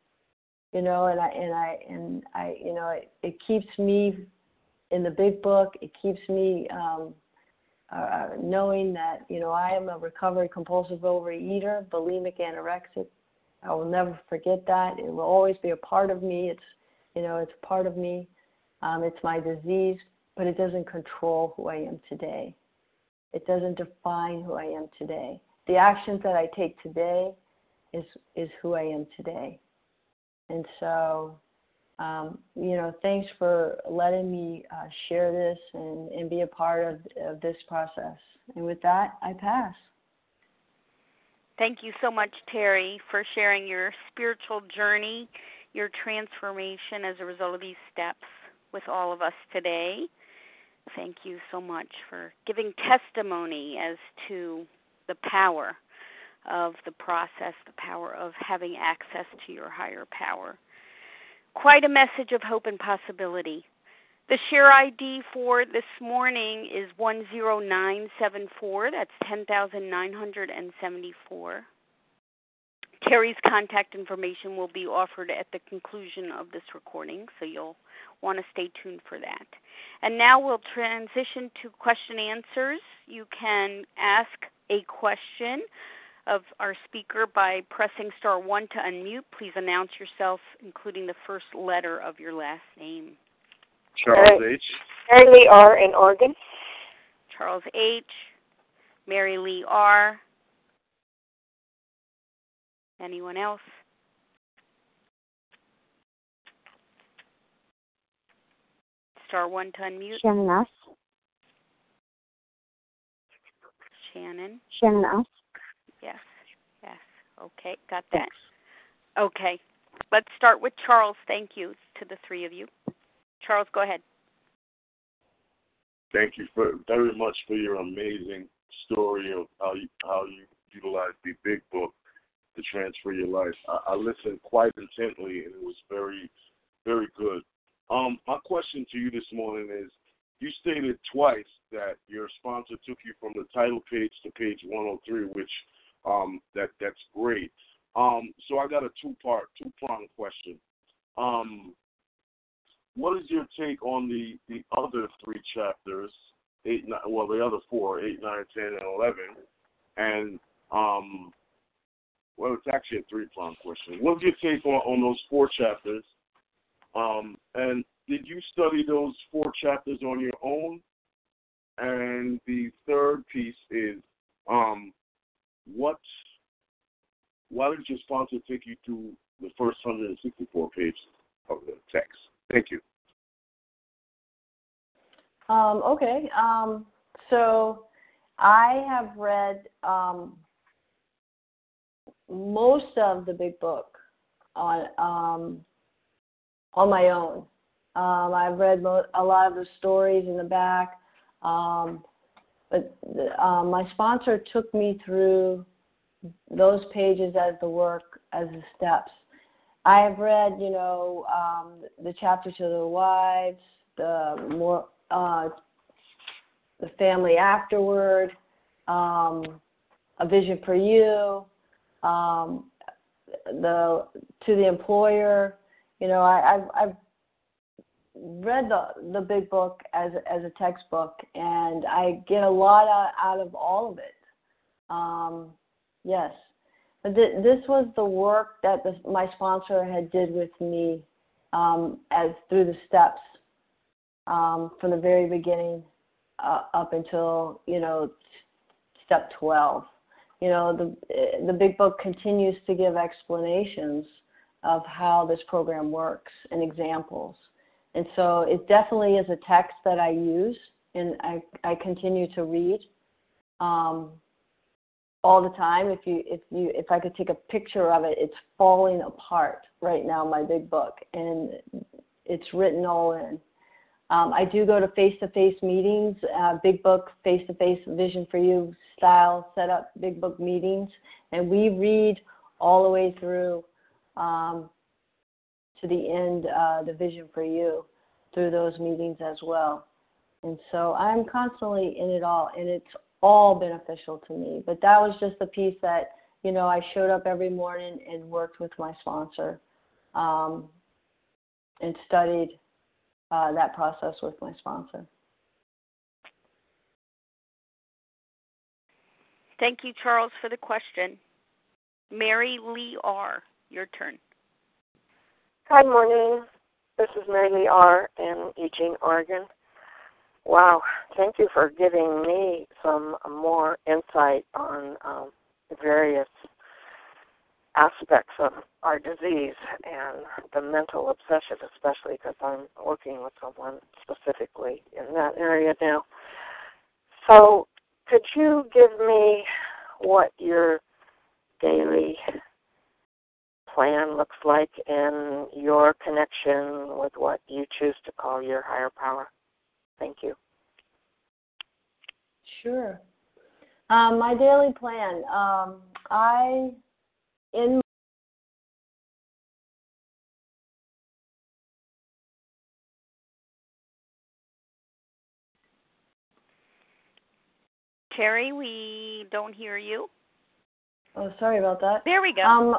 you know, and I, and I, and I, you know, it, it keeps me in the big book. It keeps me um, uh, knowing that, you know, I am a recovered compulsive overeater, bulimic, anorexic. I will never forget that. It will always be a part of me. It's, you know, it's a part of me. Um, it's my disease, but it doesn't control who I am today. It doesn't define who I am today. The actions that I take today is is who I am today. And so, um, you know, thanks for letting me uh, share this and, and be a part of, of this process. And with that, I pass. Thank you so much, Terry, for sharing your spiritual journey, your transformation as a result of these steps with all of us today. Thank you so much for giving testimony as to the power of the process, the power of having access to your higher power. Quite a message of hope and possibility. The share I D for this morning is one zero nine seven four. That's ten thousand nine hundred seventy-four. Terry's contact information will be offered at the conclusion of this recording, so you'll want to stay tuned for that. And now we'll transition to question answers. You can ask a question of our speaker by pressing star one to unmute. Please announce yourself, including the first letter of your last name. Charles H. Mary Lee R. in Oregon. Charles H. Mary Lee R. Anyone else? Star one to unmute. Shannon S. Shannon. Shannon S. Yes, yes. Okay, got that. Okay, let's start with Charles. Thank you to the three of you. Charles, go ahead. Thank you for, very much for your amazing story of how you, how you utilized the big book to transfer your life. I, I listened quite intently, and it was very, very good. Um, my question to you this morning is, you stated twice that your sponsor took you from the title page to page one oh three, which um, that that's great. Um, so I got a two-part, two-pronged question. Um, what is your take on the, the other three chapters, eight, nine, well, the other four, eight, nine, ten, and eleven, and um, well, it's actually a three-pronged question. What's your take on, on those four chapters? Um, and did you study those four chapters on your own? And the third piece is, um, what? Why did your sponsor take you through the first one hundred sixty-four pages of the text? Thank you. Um, okay. Um, so I have read um, most of the big book on um, on my own. Um, I've read mo- a lot of the stories in the back, um, but the, um, my sponsor took me through those pages as the work, as the steps. I have read, you know, um, the chapter to the wives, the more uh, the family afterward, um, a vision for you, um, the to the employer. You know, I, I've, I've read the the big book as as a textbook, and I get a lot out, out of all of it. Um, yes, but th- this was the work that the, my sponsor had did with me um, as through the steps um, from the very beginning uh, up until you know step twelve. You know, the the big book continues to give explanations of how this program works and examples. And so it definitely is a text that I use and I, I continue to read um, all the time. If you if you if I could take a picture of it, it's falling apart right now, my big book, and it's written all in. Um, I do go to face-to-face meetings, uh, big book, face-to-face Vision for You style setup big book meetings, and we read all the way through um, to the end, uh, the Vision for You through those meetings as well. And so I'm constantly in it all, and it's all beneficial to me. But that was just the piece that, you know, I showed up every morning and worked with my sponsor um, and studied Uh, that process with my sponsor. Thank you, Charles, for the question. Mary Lee R., your turn. Hi, morning. This is Mary Lee R. in Eugene, Oregon. Wow, thank you for giving me some more insight on um, various aspects of our disease and the mental obsession, especially because I'm working with someone specifically in that area now. So could you give me what your daily plan looks like and your connection with what you choose to call your higher power? Thank you. Sure. Um, my daily plan. Um, I, in Terry, we don't hear you. Oh, sorry about that. There we go. Um,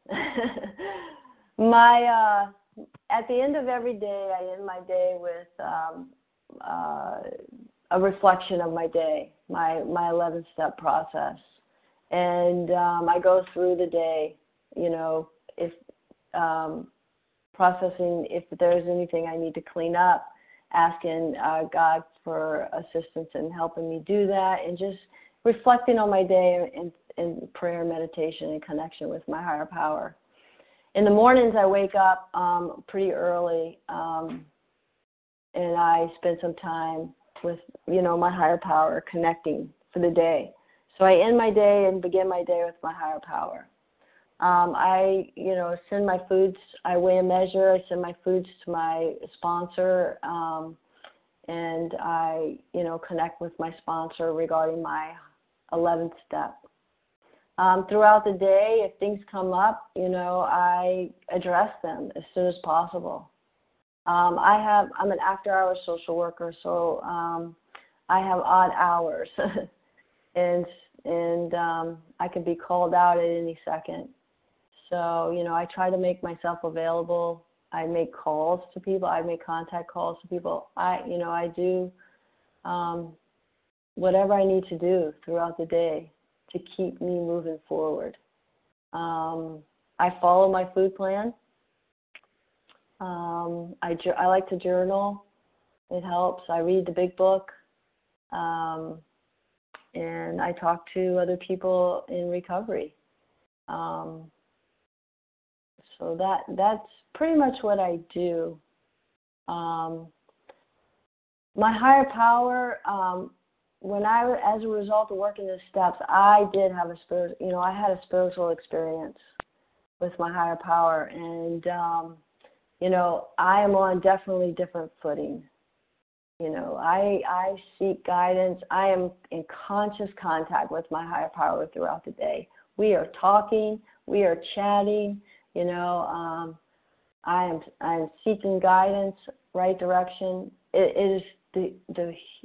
my uh, at the end of every day, I end my day with um, uh, a reflection of my day, my my eleven step process, and um, I go through the day, you know, if um, processing if there's anything I need to clean up, asking uh, God for assistance in helping me do that, and just reflecting on my day in, in prayer, meditation, and connection with my higher power. In the mornings, I wake up um, pretty early, um, and I spend some time with, you know, my higher power, connecting for the day. So I end my day and begin my day with my higher power. Um, I, you know, send my foods, I weigh a measure, I send my foods to my sponsor, um, and I, you know, connect with my sponsor regarding my eleventh step. Um, throughout the day, if things come up, you know, I address them as soon as possible. Um, I have, I'm an after-hours social worker, so um, I have odd hours, and and um, I can be called out at any second. So, you know, I try to make myself available. I make calls to people. I make contact calls to people. I, you know, I do um, whatever I need to do throughout the day to keep me moving forward. Um, I follow my food plan. Um, I, I like to journal. It helps. I read the big book. Um, and I talk to other people in recovery. Um, so that that's pretty much what I do. Um, my higher power, um, when I, as a result of working the steps, I did have a spirit, you know, I had a spiritual experience with my higher power, and um, you know, I am on definitely different footing. You know, I I seek guidance. I am in conscious contact with my higher power throughout the day. We are talking, we are chatting. You know, um, I am I am seeking guidance, right direction. It, it is the the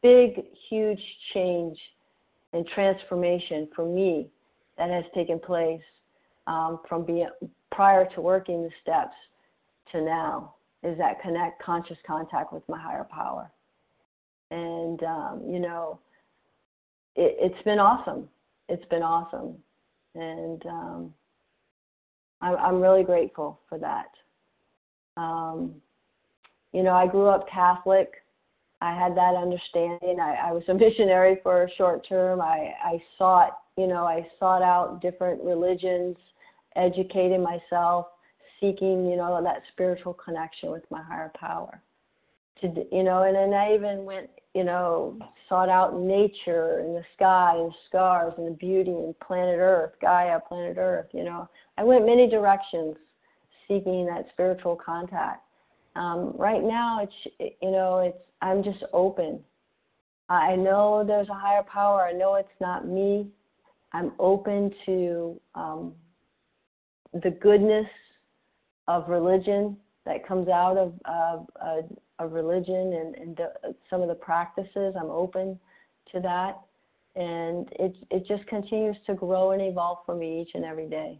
big, huge change and transformation for me that has taken place um, from being prior to working the steps to now, is that connect conscious contact with my higher power. And, um, you know, it, it's been awesome. It's been awesome. And um, I'm, I'm really grateful for that. Um, you know, I grew up Catholic. I had that understanding. I, I was a missionary for a short term. I, I sought, you know, I sought out different religions, educating myself, seeking, you know, that spiritual connection with my higher power. To, you know, and then I even went, you know, sought out nature and the sky and stars and the beauty and planet Earth, Gaia, planet Earth, you know. I went many directions seeking that spiritual contact. Um, right now, it's, you know, it's, I'm just open. I know there's a higher power. I know it's not me. I'm open to um, the goodness of religion that comes out of uh, a, a religion and, and the, some of the practices. I'm open to that. And it, it just continues to grow and evolve for me each and every day.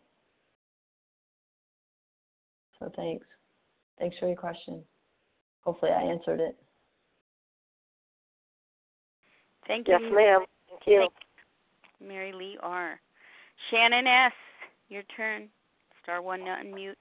So thanks. Thanks for your question. Hopefully I answered it. Thank you. Yes, ma'am. Thank you. Thank you, Mary Lee R. Shannon S., your turn. Star one to unmute.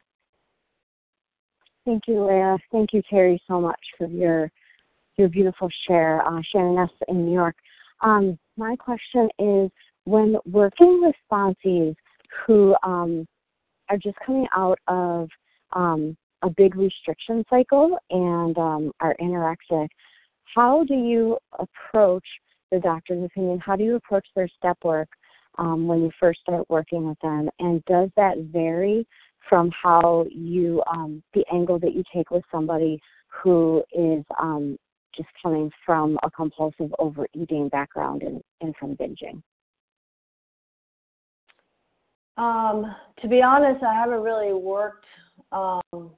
Thank you, Leah. Thank you, Terry, so much for your your beautiful share. Uh, Shannon S. in New York. Um, my question is, when working with sponsees who um, are just coming out of um, a big restriction cycle and um, are anorexic, how do you approach the doctor's opinion? How do you approach their step work um, when you first start working with them? And does that vary from how you, um, the angle that you take with somebody who is um, just coming from a compulsive overeating background and, and from binging? Um, to be honest, I haven't really worked um,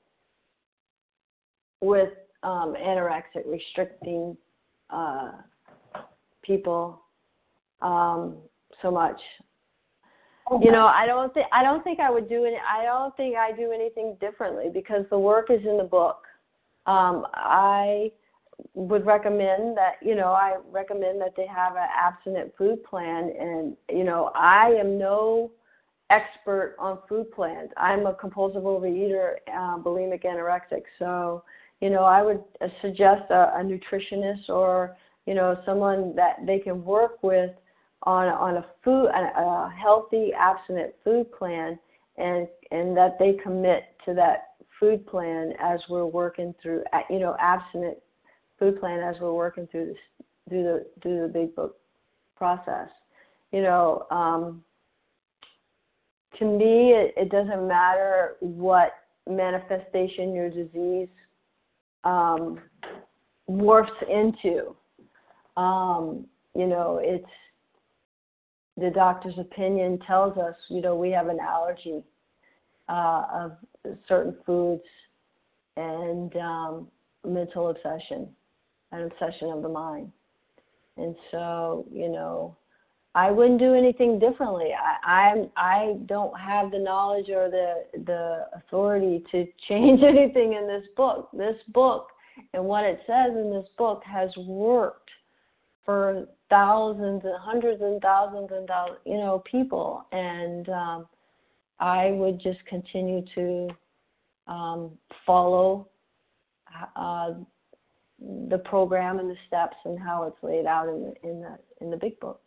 with um, anorexic, restricting uh, people um, so much. Okay. You know, I don't think I don't think I would do any. I don't think I do anything differently because the work is in the book. Um, I would recommend that, you know, I recommend that they have an abstinent food plan, and you know, I am no expert on food plans. I'm a compulsive overeater, uh, bulimic anorexic. So, you know, I would suggest a, a nutritionist or, you know, someone that they can work with on on a food, a, a healthy abstinent food plan, and and that they commit to that food plan as we're working through, you know, abstinent food plan as we're working through this through the through the big book process. You know, um, to me, it, it doesn't matter what manifestation your disease um, morphs into. Um, you know, it's the doctor's opinion tells us, you know, we have an allergy uh, of certain foods and um, mental obsession, an obsession of the mind. And so, you know, I wouldn't do anything differently. I I'm, I don't have the knowledge or the the authority to change anything in this book. This book and what it says in this book has worked for thousands and hundreds and thousands and thousands, you know, people. And um, I would just continue to um, follow uh, the program and the steps and how it's laid out in the in the in the big book.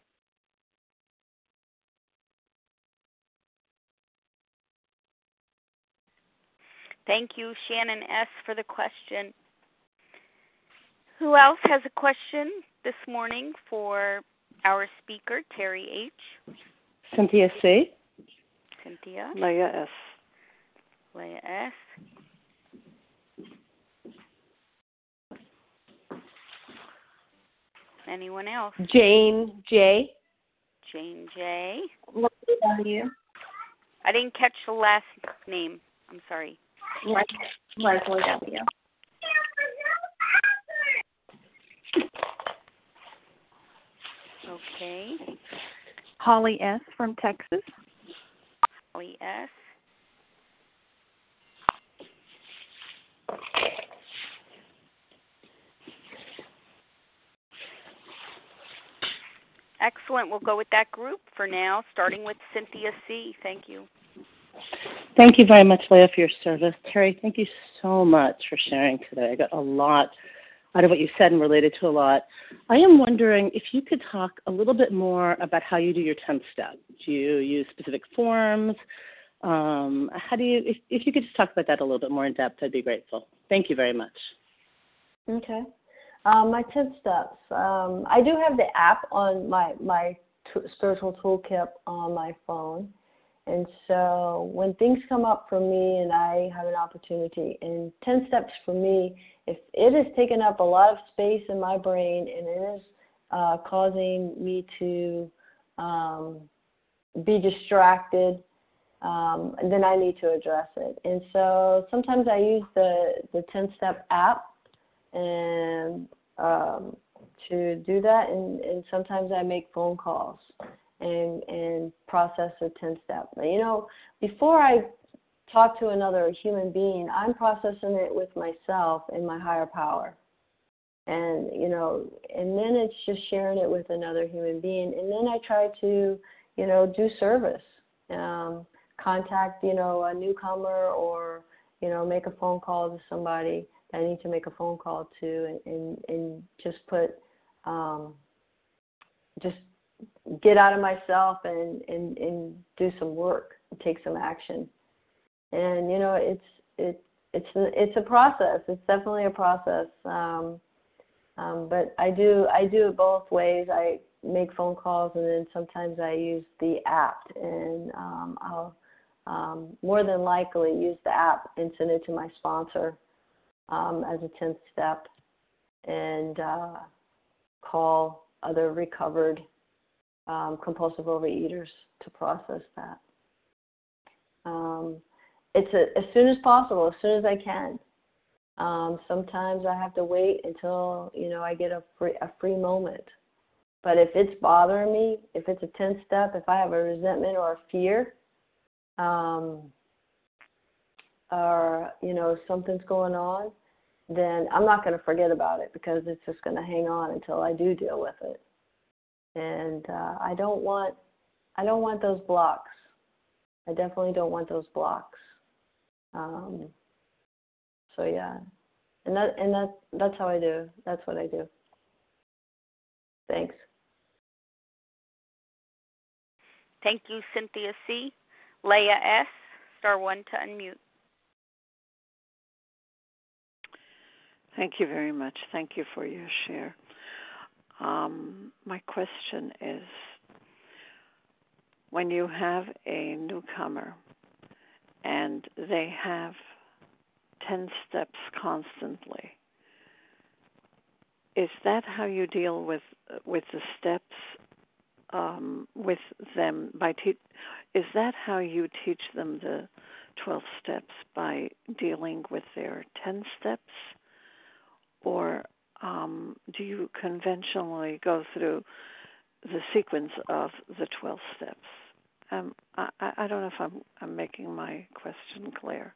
Thank you, Shannon S., for the question. Who else has a question this morning for our speaker, Terry H.? Cynthia C. Cynthia. Leah S. Leah S. Anyone else? Jane J. Jane J. Leslie W. I didn't catch the last name. I'm sorry. Leslie W. Okay. Holly S. from Texas. Holly S. Excellent. We'll go with that group for now, starting with Cynthia C. Thank you. Thank you very much, Leah, for your service. Terry, thank you so much for sharing today. I got a lot out of what you said and related to a lot. I am wondering if you could talk a little bit more about how you do your tenth step. Do you use specific forms? Um, how do you, if, if you could just talk about that a little bit more in depth, I'd be grateful. Thank you very much. Okay. Um, my ten steps. Um, I do have the app on my, my t- spiritual toolkit on my phone. And so when things come up for me and I have an opportunity, and ten steps for me, if it has taken up a lot of space in my brain and it is uh, causing me to um, be distracted, um, then I need to address it. And so sometimes I use the, the ten-step app and um, to do that, and, and sometimes I make phone calls and and process a ten-step. You know, before I talk to another human being, I'm processing it with myself and my higher power. And, you know, and then it's just sharing it with another human being. And then I try to, you know, do service, um, contact, you know, a newcomer, or, you know, make a phone call to somebody that I need to make a phone call to, and, and, and just put, um, just get out of myself and, and, and do some work, take some action. And, you know, it's, it, it's, it's a process. It's definitely a process. Um, um, but I do, I do it both ways. I make phone calls, and then sometimes I use the app, and um, I'll um, more than likely use the app and send it to my sponsor um, as a tenth step, and uh, call other recovered um, compulsive overeaters to process that. Um, it's a, as soon as possible, as soon as I can. Um, sometimes I have to wait until, you know, I get a free, a free moment. But if it's bothering me, if it's a tenth step, if I have a resentment or a fear, um, or, you know, something's going on, then I'm not going to forget about it, because it's just going to hang on until I do deal with it. And uh, I don't want, I don't want those blocks. I definitely don't want those blocks. Um, so yeah, and that and that that's how I do. That's what I do. Thanks. Thank you, Cynthia C. Leah S. Star one to unmute. Thank you very much. Thank you for your share. Um, my question is, when you have a newcomer and they have ten steps constantly, is that how you deal with with the steps um, with them? By te- is that how you teach them the twelve steps, by dealing with their ten steps, or um, do you conventionally go through the sequence of the twelve steps? Um, I, I don't know if I'm, I'm making my question clear.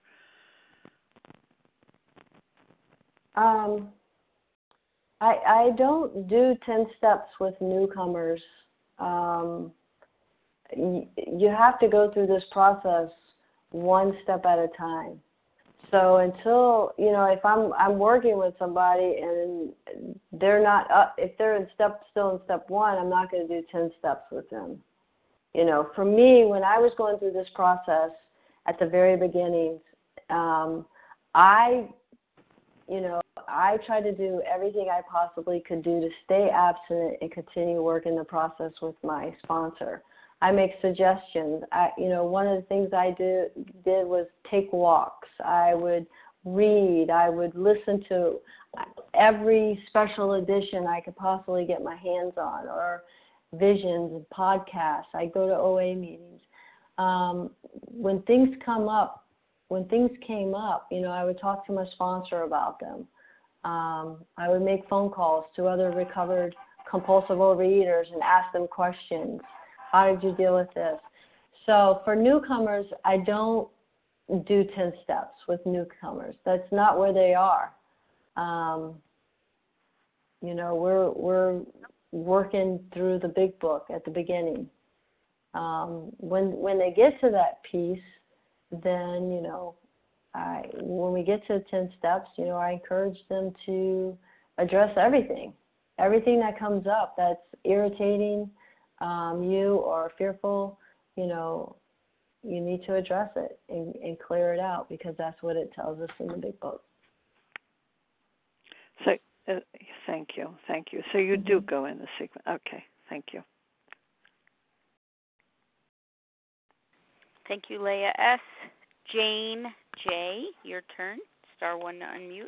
Um, I I don't do ten steps with newcomers. Um, you, you have to go through this process one step at a time. So until, you know, if I'm I'm working with somebody and they're not up, if they're in step still in step one, I'm not going to do ten steps with them. You know, for me, when I was going through this process at the very beginning, um, I, you know, I tried to do everything I possibly could do to stay abstinent and continue working the process with my sponsor. I make suggestions. I, you know, one of the things I did, did was take walks. I would read. I would listen to every special edition I could possibly get my hands on, or visions and podcasts. I go to O A meetings. Um, when things come up, when things came up, you know, I would talk to my sponsor about them. Um, I would make phone calls to other recovered compulsive overeaters and ask them questions. How did you deal with this? So for newcomers, I don't do ten steps with newcomers. That's not where they are. Um, you know, we're we're working through the big book at the beginning. Um, when when they get to that piece, then, you know, I when we get to ten steps, you know, I encourage them to address everything, everything that comes up that's irritating um, you or fearful. You know, you need to address it and, and clear it out, because that's what it tells us in the big book. So, uh, thank you, thank you. So you mm-hmm. do go in the sequence. Okay, thank you. Thank you, Leah S. Jane J., your turn. Star one to unmute.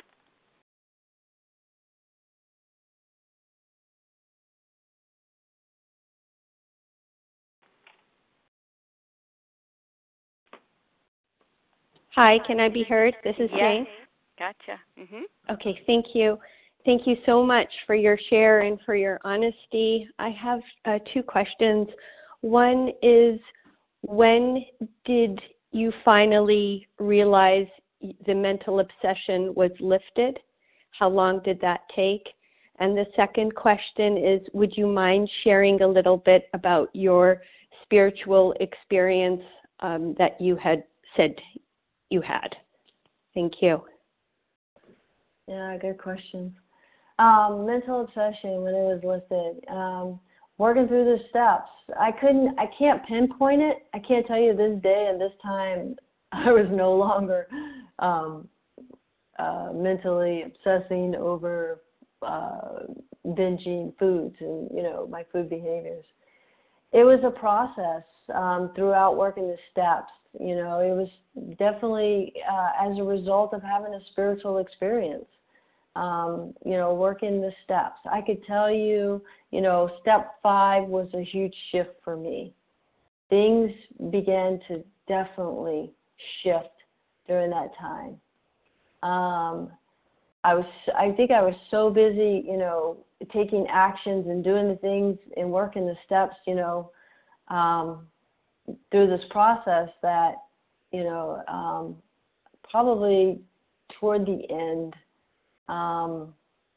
Hi, can I be heard? This is yes. Jane. Gotcha. Mm-hmm. Okay, thank you. Thank you so much for your share and for your honesty. I have uh, two questions. One is, when did you finally realize the mental obsession was lifted? How long did that take? And the second question is, would you mind sharing a little bit about your spiritual experience um, that you had said you had? Thank you. Yeah, good question. Um, mental obsession, when it was listed, um, working through the steps. I couldn't, I can't pinpoint it. I can't tell you this day and this time I was no longer um, uh, mentally obsessing over uh, binging foods and, you know, my food behaviors. It was a process um, throughout working the steps. You know, it was definitely uh, as a result of having a spiritual experience. Um, you know, working the steps. I could tell you, you know, step five was a huge shift for me. Things began to definitely shift during that time. Um, I was, I think I was so busy, you know, taking actions and doing the things and working the steps, you know, um, through this process that, you know, um, probably toward the end, Um,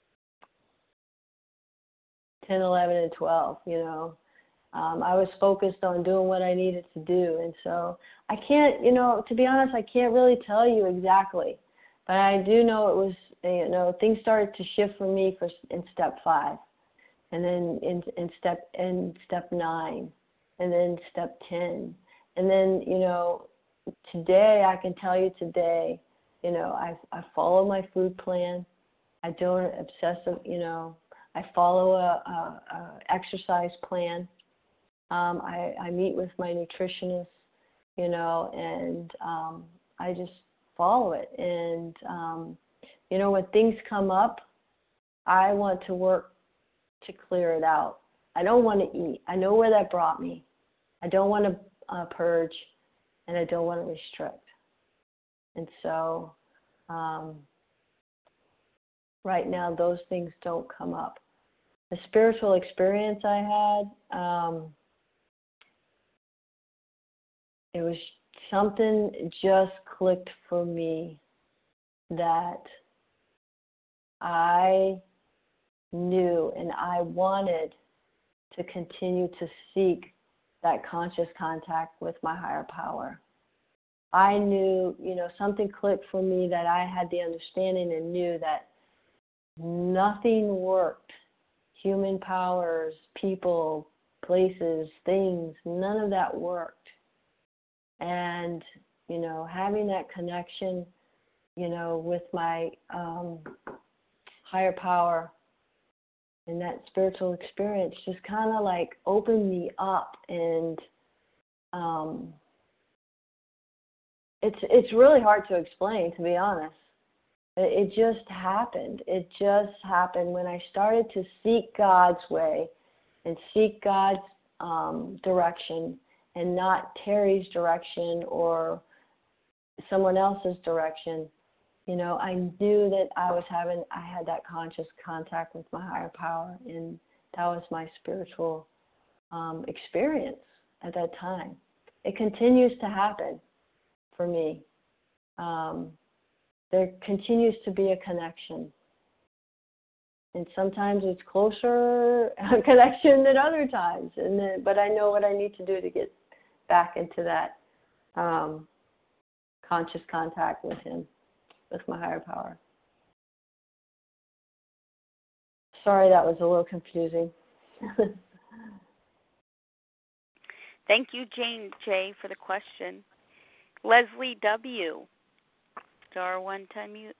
ten, eleven, and twelve, you know. Um, I was focused on doing what I needed to do. And so I can't, you know, to be honest, I can't really tell you exactly. But I do know it was, you know, things started to shift for me for in step five. And then in, in step in step nine. And then step ten. And then, you know, today, I can tell you today, you know, I, I follow my food plan. I don't obsessive, you know, I follow a, a, a exercise plan. Um, I, I meet with my nutritionist, you know, and um, I just follow it. And, um, you know, when things come up, I want to work to clear it out. I don't want to eat. I know where that brought me. I don't want to uh, purge, and I don't want to restrict. And so, um, right now, those things don't come up. The spiritual experience I had, um, it was something just clicked for me that I knew and I wanted to continue to seek that conscious contact with my higher power. I knew, you know, something clicked for me that I had the understanding and knew that nothing worked. Human powers, people, places, things, none of that worked. And, you know, having that connection, you know, with my um, higher power and that spiritual experience just kind of like opened me up. And um, it's it's really hard to explain, to be honest. It just happened. It just happened when I started to seek God's way and seek God's um, direction and not Terry's direction or someone else's direction. You know, I knew that I was having, I had that conscious contact with my higher power, and that was my spiritual um, experience at that time. It continues to happen for me. Um, there continues to be a connection. And sometimes it's closer a connection than other times. And then, but I know what I need to do to get back into that um, conscious contact with him, with my higher power. Sorry, that was a little confusing. Thank you, Jane J, for the question. Leslie W, star one time mute.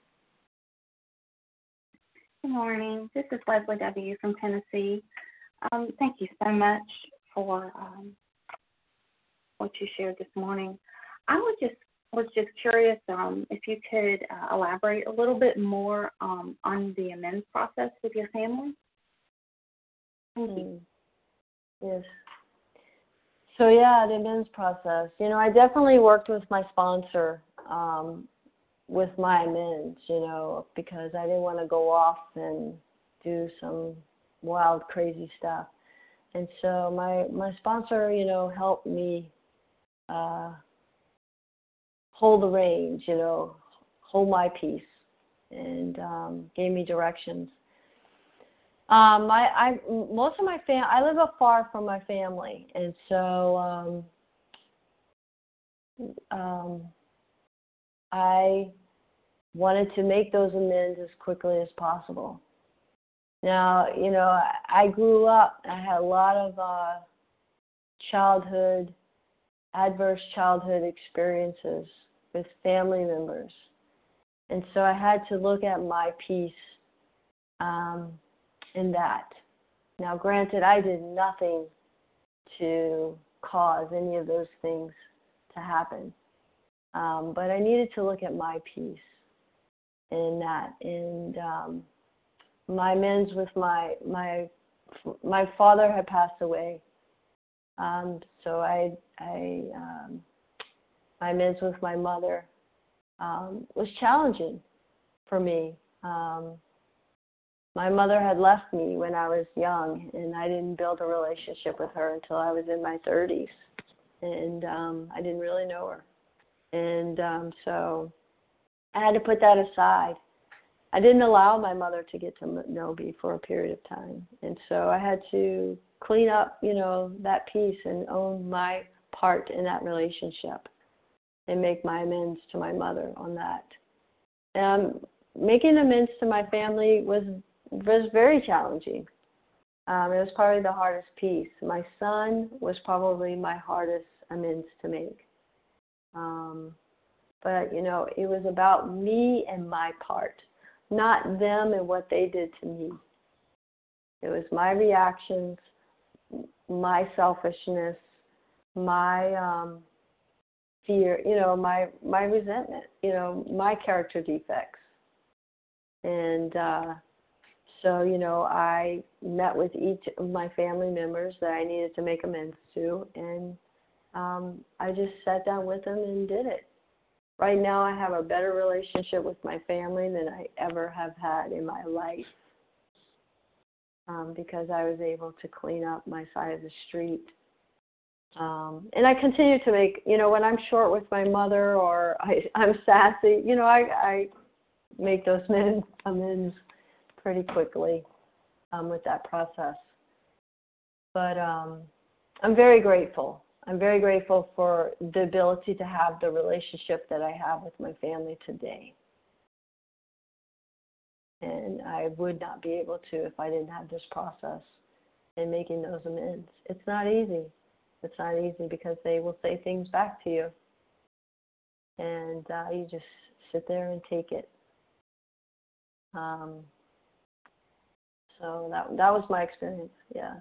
Good morning. This is Leslie W. from Tennessee. Um, thank you so much for um, what you shared this morning. I was just was just curious um, if you could uh, elaborate a little bit more um, on the amends process with your family. Thank you. Yes. So yeah, the amends process. You know, I definitely worked with my sponsor um, with my amends, you know, because I didn't want to go off and do some wild, crazy stuff. And so my, my sponsor, you know, helped me uh, hold the reins, you know, hold my peace, and um, gave me directions. Um, I, I, most of my fam, I live afar from my family, and so um, um, I wanted to make those amends as quickly as possible. Now, you know, I grew up, I had a lot of uh, childhood, adverse childhood experiences with family members. And so I had to look at my peace um, in that. Now, granted, I did nothing to cause any of those things to happen. Um, but I needed to look at my peace in that. And um, my amends with my, my, my father had passed away. Um, so I, I, um, my amends with my mother um, was challenging for me. Um, my mother had left me when I was young, and I didn't build a relationship with her until I was in my thirties, and um, I didn't really know her. And um, so I had to put that aside. I didn't allow my mother to get to know me for a period of time, and so I had to clean up, you know, that piece and own my part in that relationship and make my amends to my mother on that. Um, making amends to my family was was very challenging. Um, it was probably the hardest piece. My son was probably my hardest amends to make. Um, but, you know, it was about me and my part, not them and what they did to me. It was my reactions, my selfishness, my um, fear, you know, my, my resentment, you know, my character defects. And uh, so, you know, I met with each of my family members that I needed to make amends to, and um, I just sat down with them and did it. Right now I have a better relationship with my family than I ever have had in my life, um, because I was able to clean up my side of the street. Um, and I continue to make, you know, when I'm short with my mother or I, I'm sassy, you know, I, I make those amends, amends pretty quickly um, with that process. But um, I'm very grateful. I'm very grateful for the ability to have the relationship that I have with my family today. And I would not be able to if I didn't have this process in making those amends. It's not easy. It's not easy because they will say things back to you. And uh, you just sit there and take it. Um, so that that was my experience, yeah.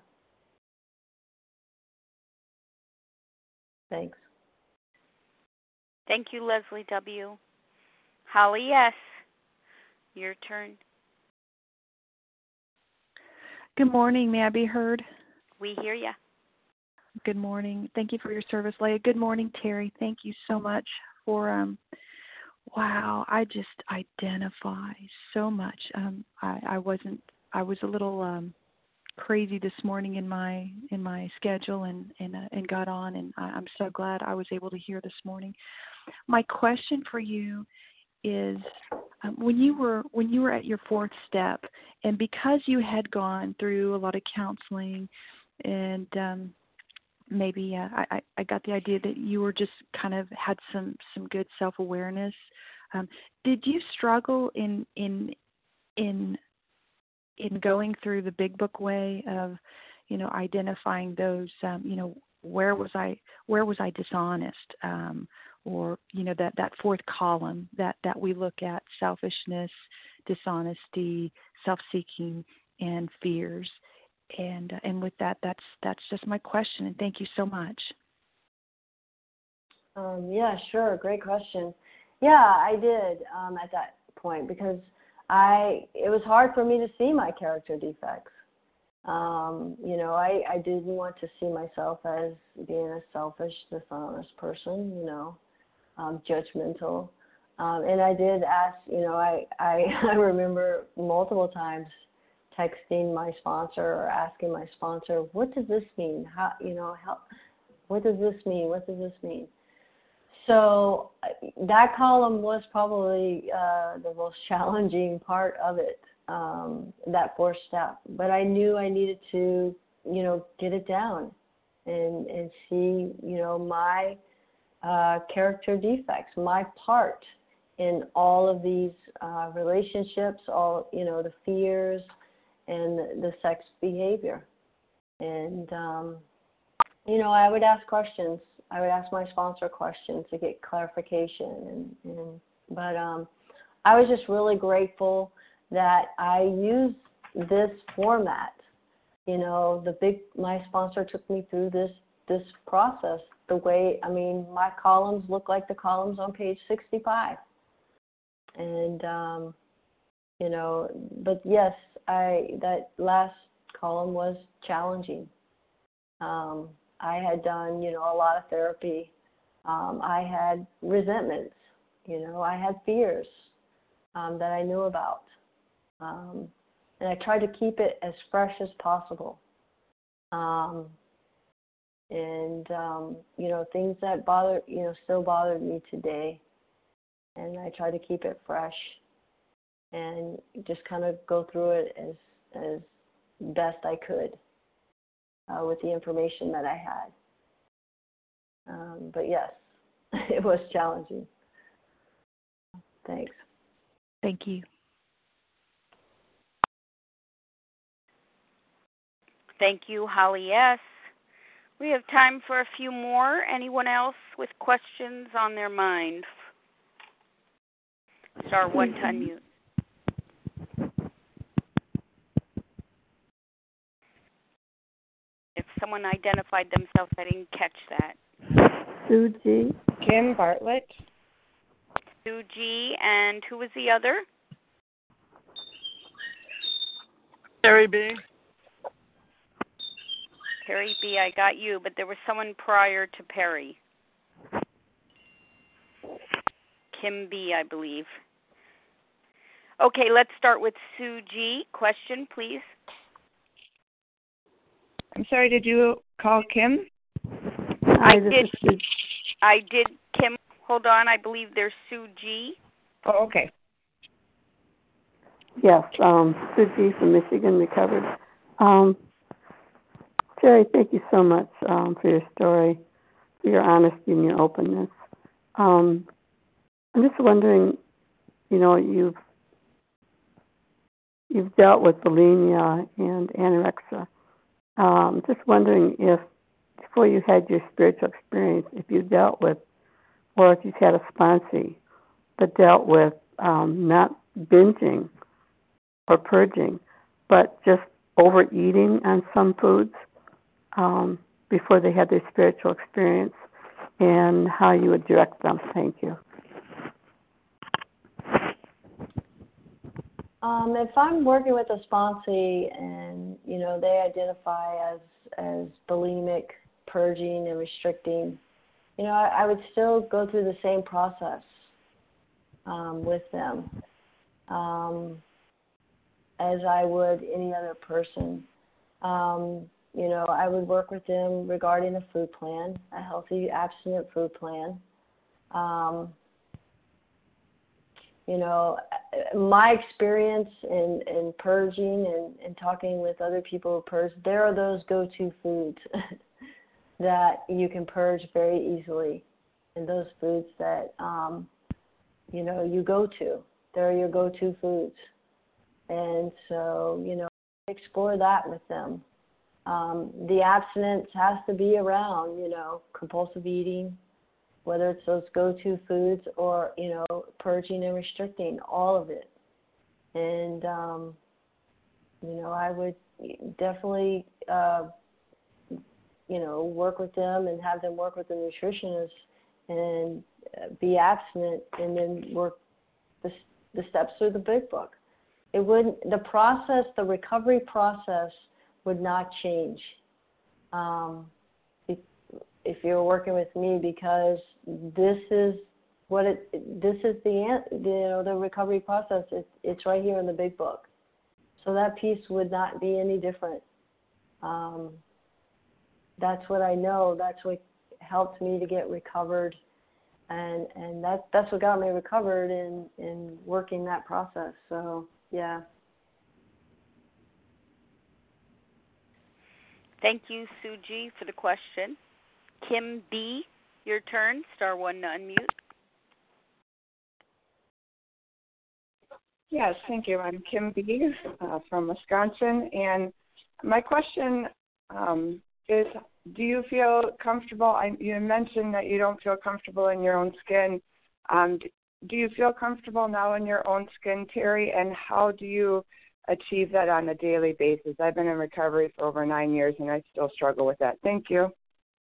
Thanks. Thank you, Leslie W. Holly S., your turn. Good morning. May I be heard? We hear you. Good morning. Thank you for your service, Leah. Good morning, Terry. Thank you so much for, um, wow, I just identify so much. Um, I, I wasn't, I was a little um, crazy this morning in my in my schedule and and uh, and got on, and I, I'm so glad I was able to hear this morning. My question for you is, um, when you were when you were at your fourth step, and because you had gone through a lot of counseling, and um, maybe uh, I, I got the idea that you were just kind of had some some good self-awareness. Um, did you struggle in in in in going through the Big Book way of, you know, identifying those, um, you know, where was I where was I dishonest, um, or you know that, that fourth column that, that we look at: selfishness, dishonesty, self-seeking, and fears. And uh, and with that, that's that's just my question. And thank you so much. Um, yeah, sure. Great question. Yeah, I did um, at that point, because I it was hard for me to see my character defects. Um, you know, I, I didn't want to see myself as being a selfish, dishonest person, you know, um, judgmental. Um, and I did ask, you know, I, I, I remember multiple times texting my sponsor or asking my sponsor, what does this mean? How, you know, how, what does this mean? What does this mean? So that column was probably uh, the most challenging part of it, um, that fourth step. But I knew I needed to, you know, get it down and and see, you know, my uh, character defects, my part in all of these uh, relationships, all, you know, the fears and the, the sex behavior. And, um, you know, I would ask questions. I would ask my sponsor questions to get clarification. And, and but um, I was just really grateful that I used this format. You know, the big my sponsor took me through this this process the way, I mean, my columns look like the columns on page sixty-five. And um, you know, but yes, I that last column was challenging. Um, I had done, you know, a lot of therapy. Um, I had resentments, you know, I had fears um, that I knew about. Um, and I tried to keep it as fresh as possible. Um, and, um, you know, things that bother, you know, still bothered me today. And I tried to keep it fresh and just kind of go through it as, as best I could. Uh, with the information that I had. Um, but yes, it was challenging. Thanks. Thank you. Thank you, Holly S. We have time for a few more. Anyone else with questions on their mind? Star one to unmute. If someone identified themselves, I didn't catch that. Sue G. Kim Bartlett. Sue G. And who was the other? Terry B. Perry B. I got you, but there was someone prior to Perry. Kim B., I believe. Okay, let's start with Sue G. Question, please. I'm sorry, did you call Kim? Hi, I this did. is Sue. I did, Kim. Hold on, I believe there's Sue G. Oh, okay. Yes, um, Sue G from Michigan Recovered. Um, Terry, thank you so much um, for your story, for your honesty and your openness. Um, I'm just wondering, you know, you've you've dealt with bulimia and anorexia. Um, just wondering if, before you had your spiritual experience, if you dealt with, or if you've had a sponsee that dealt with um, not binging or purging, but just overeating on some foods um, before they had their spiritual experience, and how you would direct them. Thank you. Um, if I'm working with a sponsee and, you know, they identify as, as bulimic, purging, and restricting, you know, I, I would still go through the same process um, with them um, as I would any other person. Um, you know, I would work with them regarding a food plan, a healthy abstinent food plan. Um, you know, my experience in, in purging and, and talking with other people who purge, there are those go-to foods that you can purge very easily, and those foods that, um, you know, you go to. They're your go-to foods. And so, you know, explore that with them. Um, the abstinence has to be around, you know, compulsive eating, whether it's those go-to foods or, you know, purging and restricting, all of it. And, um, you know, I would definitely, uh, you know, work with them and have them work with the nutritionist and be abstinent and then work the, the steps through the big book. It wouldn't, the process, the recovery process would not change um, if you're working with me, because this is what it, this is the, you know, the recovery process. It's, it's right here in the big book. So that piece would not be any different. Um, that's what I know. That's what helped me to get recovered. And, and that, that's what got me recovered in, in working that process. So, yeah. Thank you, Suji, for the question. Kim B., your turn. Star one to unmute. Yes, thank you. I'm Kim B. Uh, from Wisconsin, and my question um, is, do you feel comfortable? I, you mentioned that you don't feel comfortable in your own skin. Um, do you feel comfortable now in your own skin, Terry, and how do you achieve that on a daily basis? I've been in recovery for over nine years, and I still struggle with that. Thank you.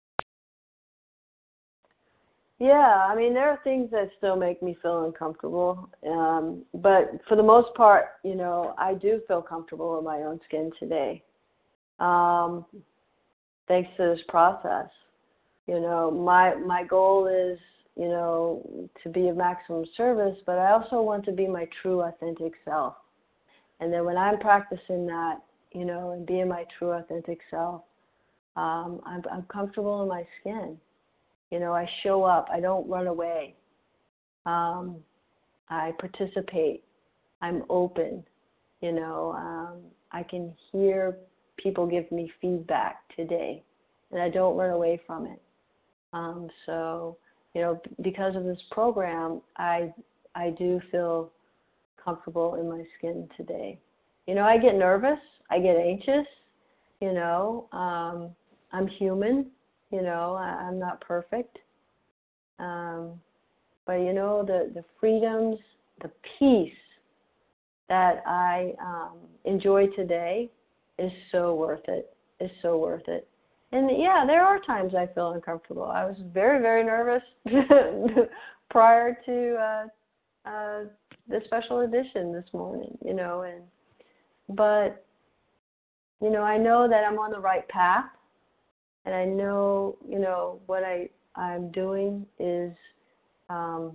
Yeah, I mean, there are things that still make me feel uncomfortable, um, but for the most part, you know, I do feel comfortable in my own skin today, um, thanks to this process. You know, my my goal is, you know, to be of maximum service, but I also want to be my true, authentic self. And then when I'm practicing that, you know, and being my true, authentic self, um, I'm, I'm comfortable in my skin. You know, I show up. I don't run away. Um, I participate. I'm open. You know, um, I can hear people give me feedback today, and I don't run away from it. Um, so, you know, because of this program, I I do feel comfortable in my skin today. You know, I get nervous. I get anxious. You know, um, I'm human. You know, I, I'm not perfect. Um, but, you know, the, the freedoms, the peace that I um, enjoy today is so worth it. Is so worth it. And, yeah, there are times I feel uncomfortable. I was very, very nervous prior to uh, uh, the special edition this morning, you know. And but, you know, I know that I'm on the right path. And I know, you know, what I, I'm doing is um,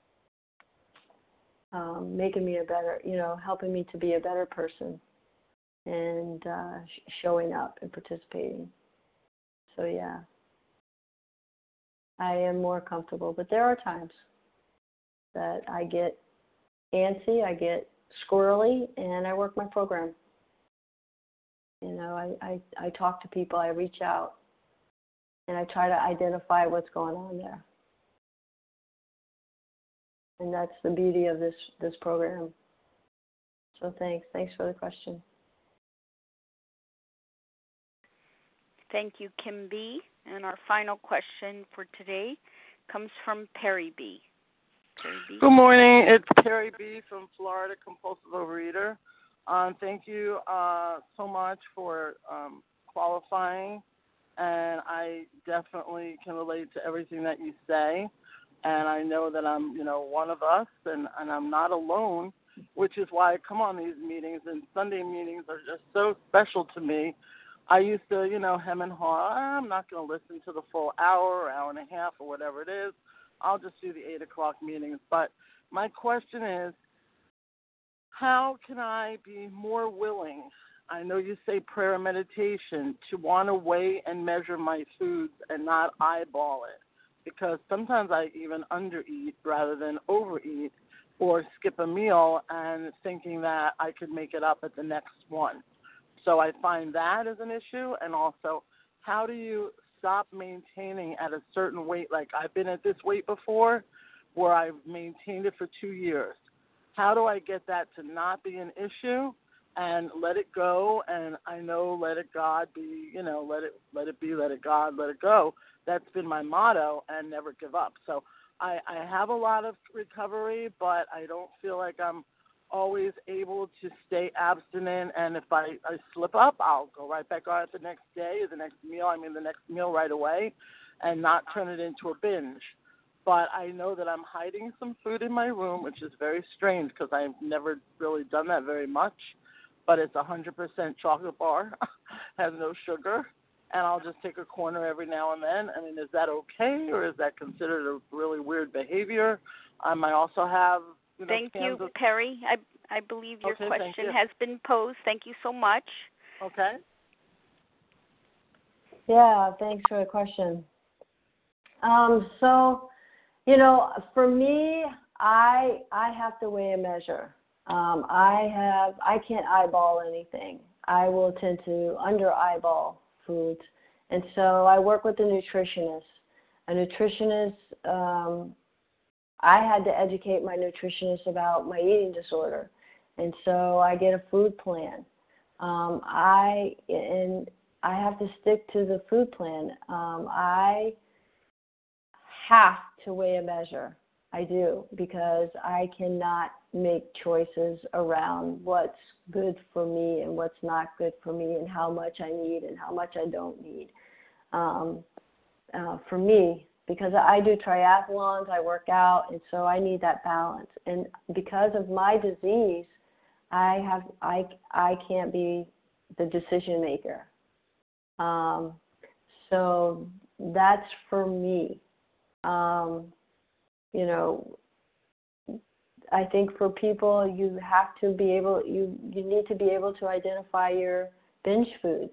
um, making me a better, you know, helping me to be a better person and uh, sh- showing up and participating. So, yeah, I am more comfortable. But there are times that I get antsy, I get squirrely, and I work my program. You know, I, I, I talk to people, I reach out. And I try to identify what's going on there. And that's the beauty of this, this program. So thanks. Thanks for the question. Thank you, Kim B. And our final question for today comes from Perry B. Perry B. Good morning. It's Perry B. from Florida, compulsive overeater. Um, thank you uh, so much for um, qualifying. And I definitely can relate to everything that you say. And I know that I'm, you know, one of us, and, and I'm not alone, which is why I come on these meetings. And Sunday meetings are just so special to me. I used to, you know, hem and haw. I'm not going to listen to the full hour or hour and a half or whatever it is. I'll just do the eight o'clock meetings. But my question is, how can I be more willing I know you say prayer and meditation, to want to weigh and measure my foods and not eyeball it, because sometimes I even undereat rather than overeat or skip a meal and thinking that I could make it up at the next one. So I find that as an issue. And also, how do you stop maintaining at a certain weight? Like, I've been at this weight before where I've maintained it for two years. How do I get that to not be an issue and let it go? And I know let it God be, you know, let it let it be, let it God, let it go. That's been my motto, and never give up. So I, I have a lot of recovery, but I don't feel like I'm always able to stay abstinent. And if I, I slip up, I'll go right back on it the next day, or the next meal, I mean the next meal right away, and not turn it into a binge. But I know that I'm hiding some food in my room, which is very strange because I've never really done that very much. But it's a one hundred percent chocolate bar, has no sugar, and I'll just take a corner every now and then. I mean, is that okay, or is that considered a really weird behavior? Um, I also have, you know, Thank you, of... Perry. I I believe your okay, question you. has been posed. Thank you so much. Okay. Yeah, thanks for the question. Um, so, you know, for me, I I have to weigh a measure. Um, I have I can't eyeball anything. I will tend to under eyeball foods, and so I work with a nutritionist. A nutritionist. Um, I had to educate my nutritionist about my eating disorder, and so I get a food plan. Um, I and I have to stick to the food plan. Um, I have to weigh a measure. I do, because I cannot make choices around what's good for me and what's not good for me, and how much I need and how much I don't need. Um, uh, for me, because I do triathlons, I work out, and so I need that balance. And because of my disease, I have I I can't be the decision maker. Um, so that's for me. Um, you know, I think for people, you have to be able, you, you need to be able to identify your binge foods,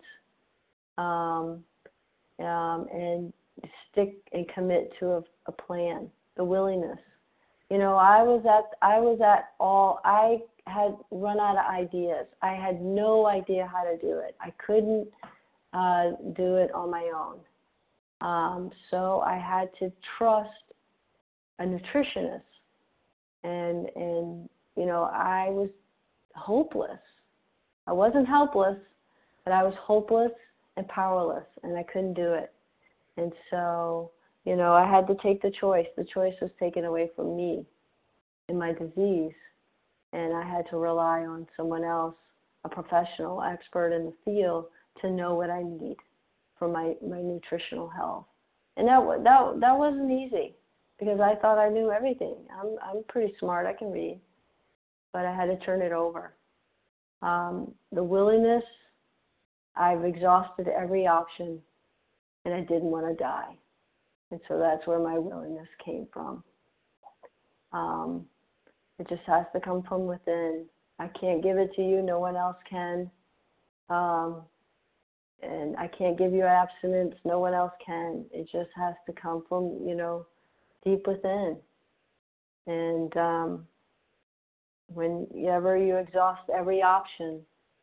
um, um, and stick and commit to a, a plan, the willingness. You know, I was at, I was at all, I had run out of ideas. I had no idea how to do it. I couldn't uh, do it on my own. Um, so I had to trust a nutritionist. And, and, you know, I was hopeless. I wasn't helpless, but I was hopeless and powerless, and I couldn't do it. And so, you know, I had to take the choice. The choice was taken away from me and my disease, and I had to rely on someone else, a professional expert in the field, to know what I need for my, my nutritional health. And that, that, that wasn't easy, because I thought I knew everything. I'm I'm pretty smart. I can read. But I had to turn it over. Um, the willingness, I've exhausted every option, and I didn't want to die. And so that's where my willingness came from. Um, it just has to come from within. I can't give it to you. No one else can. Um, and I can't give you abstinence. No one else can. It just has to come from, you know, deep within. And um, whenever you exhaust every option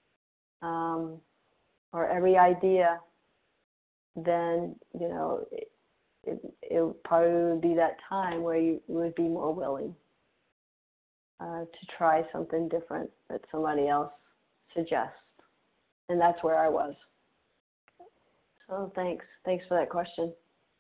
um, or every idea, then, you know, it, it, it probably would be that time where you would be more willing uh, to try something different that somebody else suggests. And that's where I was. So thanks. Thanks for that question.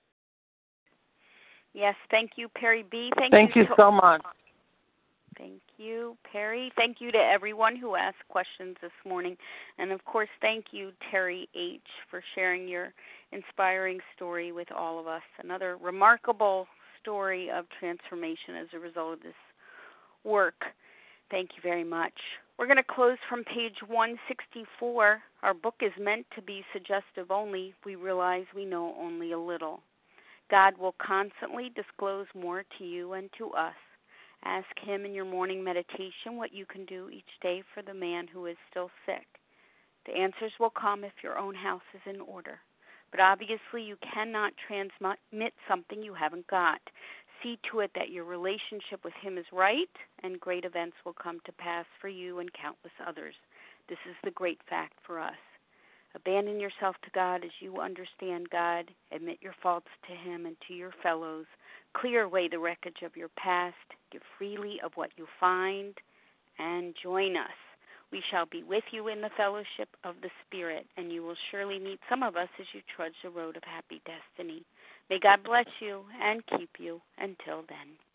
Yes, thank you, Perry B. Thank, thank you, you so, so much. Thank you, Perry. Thank you to everyone who asked questions this morning. And, of course, thank you, Terry H., for sharing your inspiring story with all of us. Another remarkable story of transformation as a result of this work. Thank you very much. We're going to close from page one sixty-four. Our book is meant to be suggestive only. We realize we know only a little. God will constantly disclose more to you and to us. Ask Him in your morning meditation what you can do each day for the man who is still sick. The answers will come if your own house is in order. But obviously you cannot transmit something you haven't got. See to it that your relationship with him is right, and great events will come to pass for you and countless others. This is the great fact for us. Abandon yourself to God as you understand God. Admit your faults to him and to your fellows. Clear away the wreckage of your past. Give freely of what you find, and join us. We shall be with you in the fellowship of the Spirit, and you will surely meet some of us as you trudge the road of happy destiny. May God bless you and keep you until then.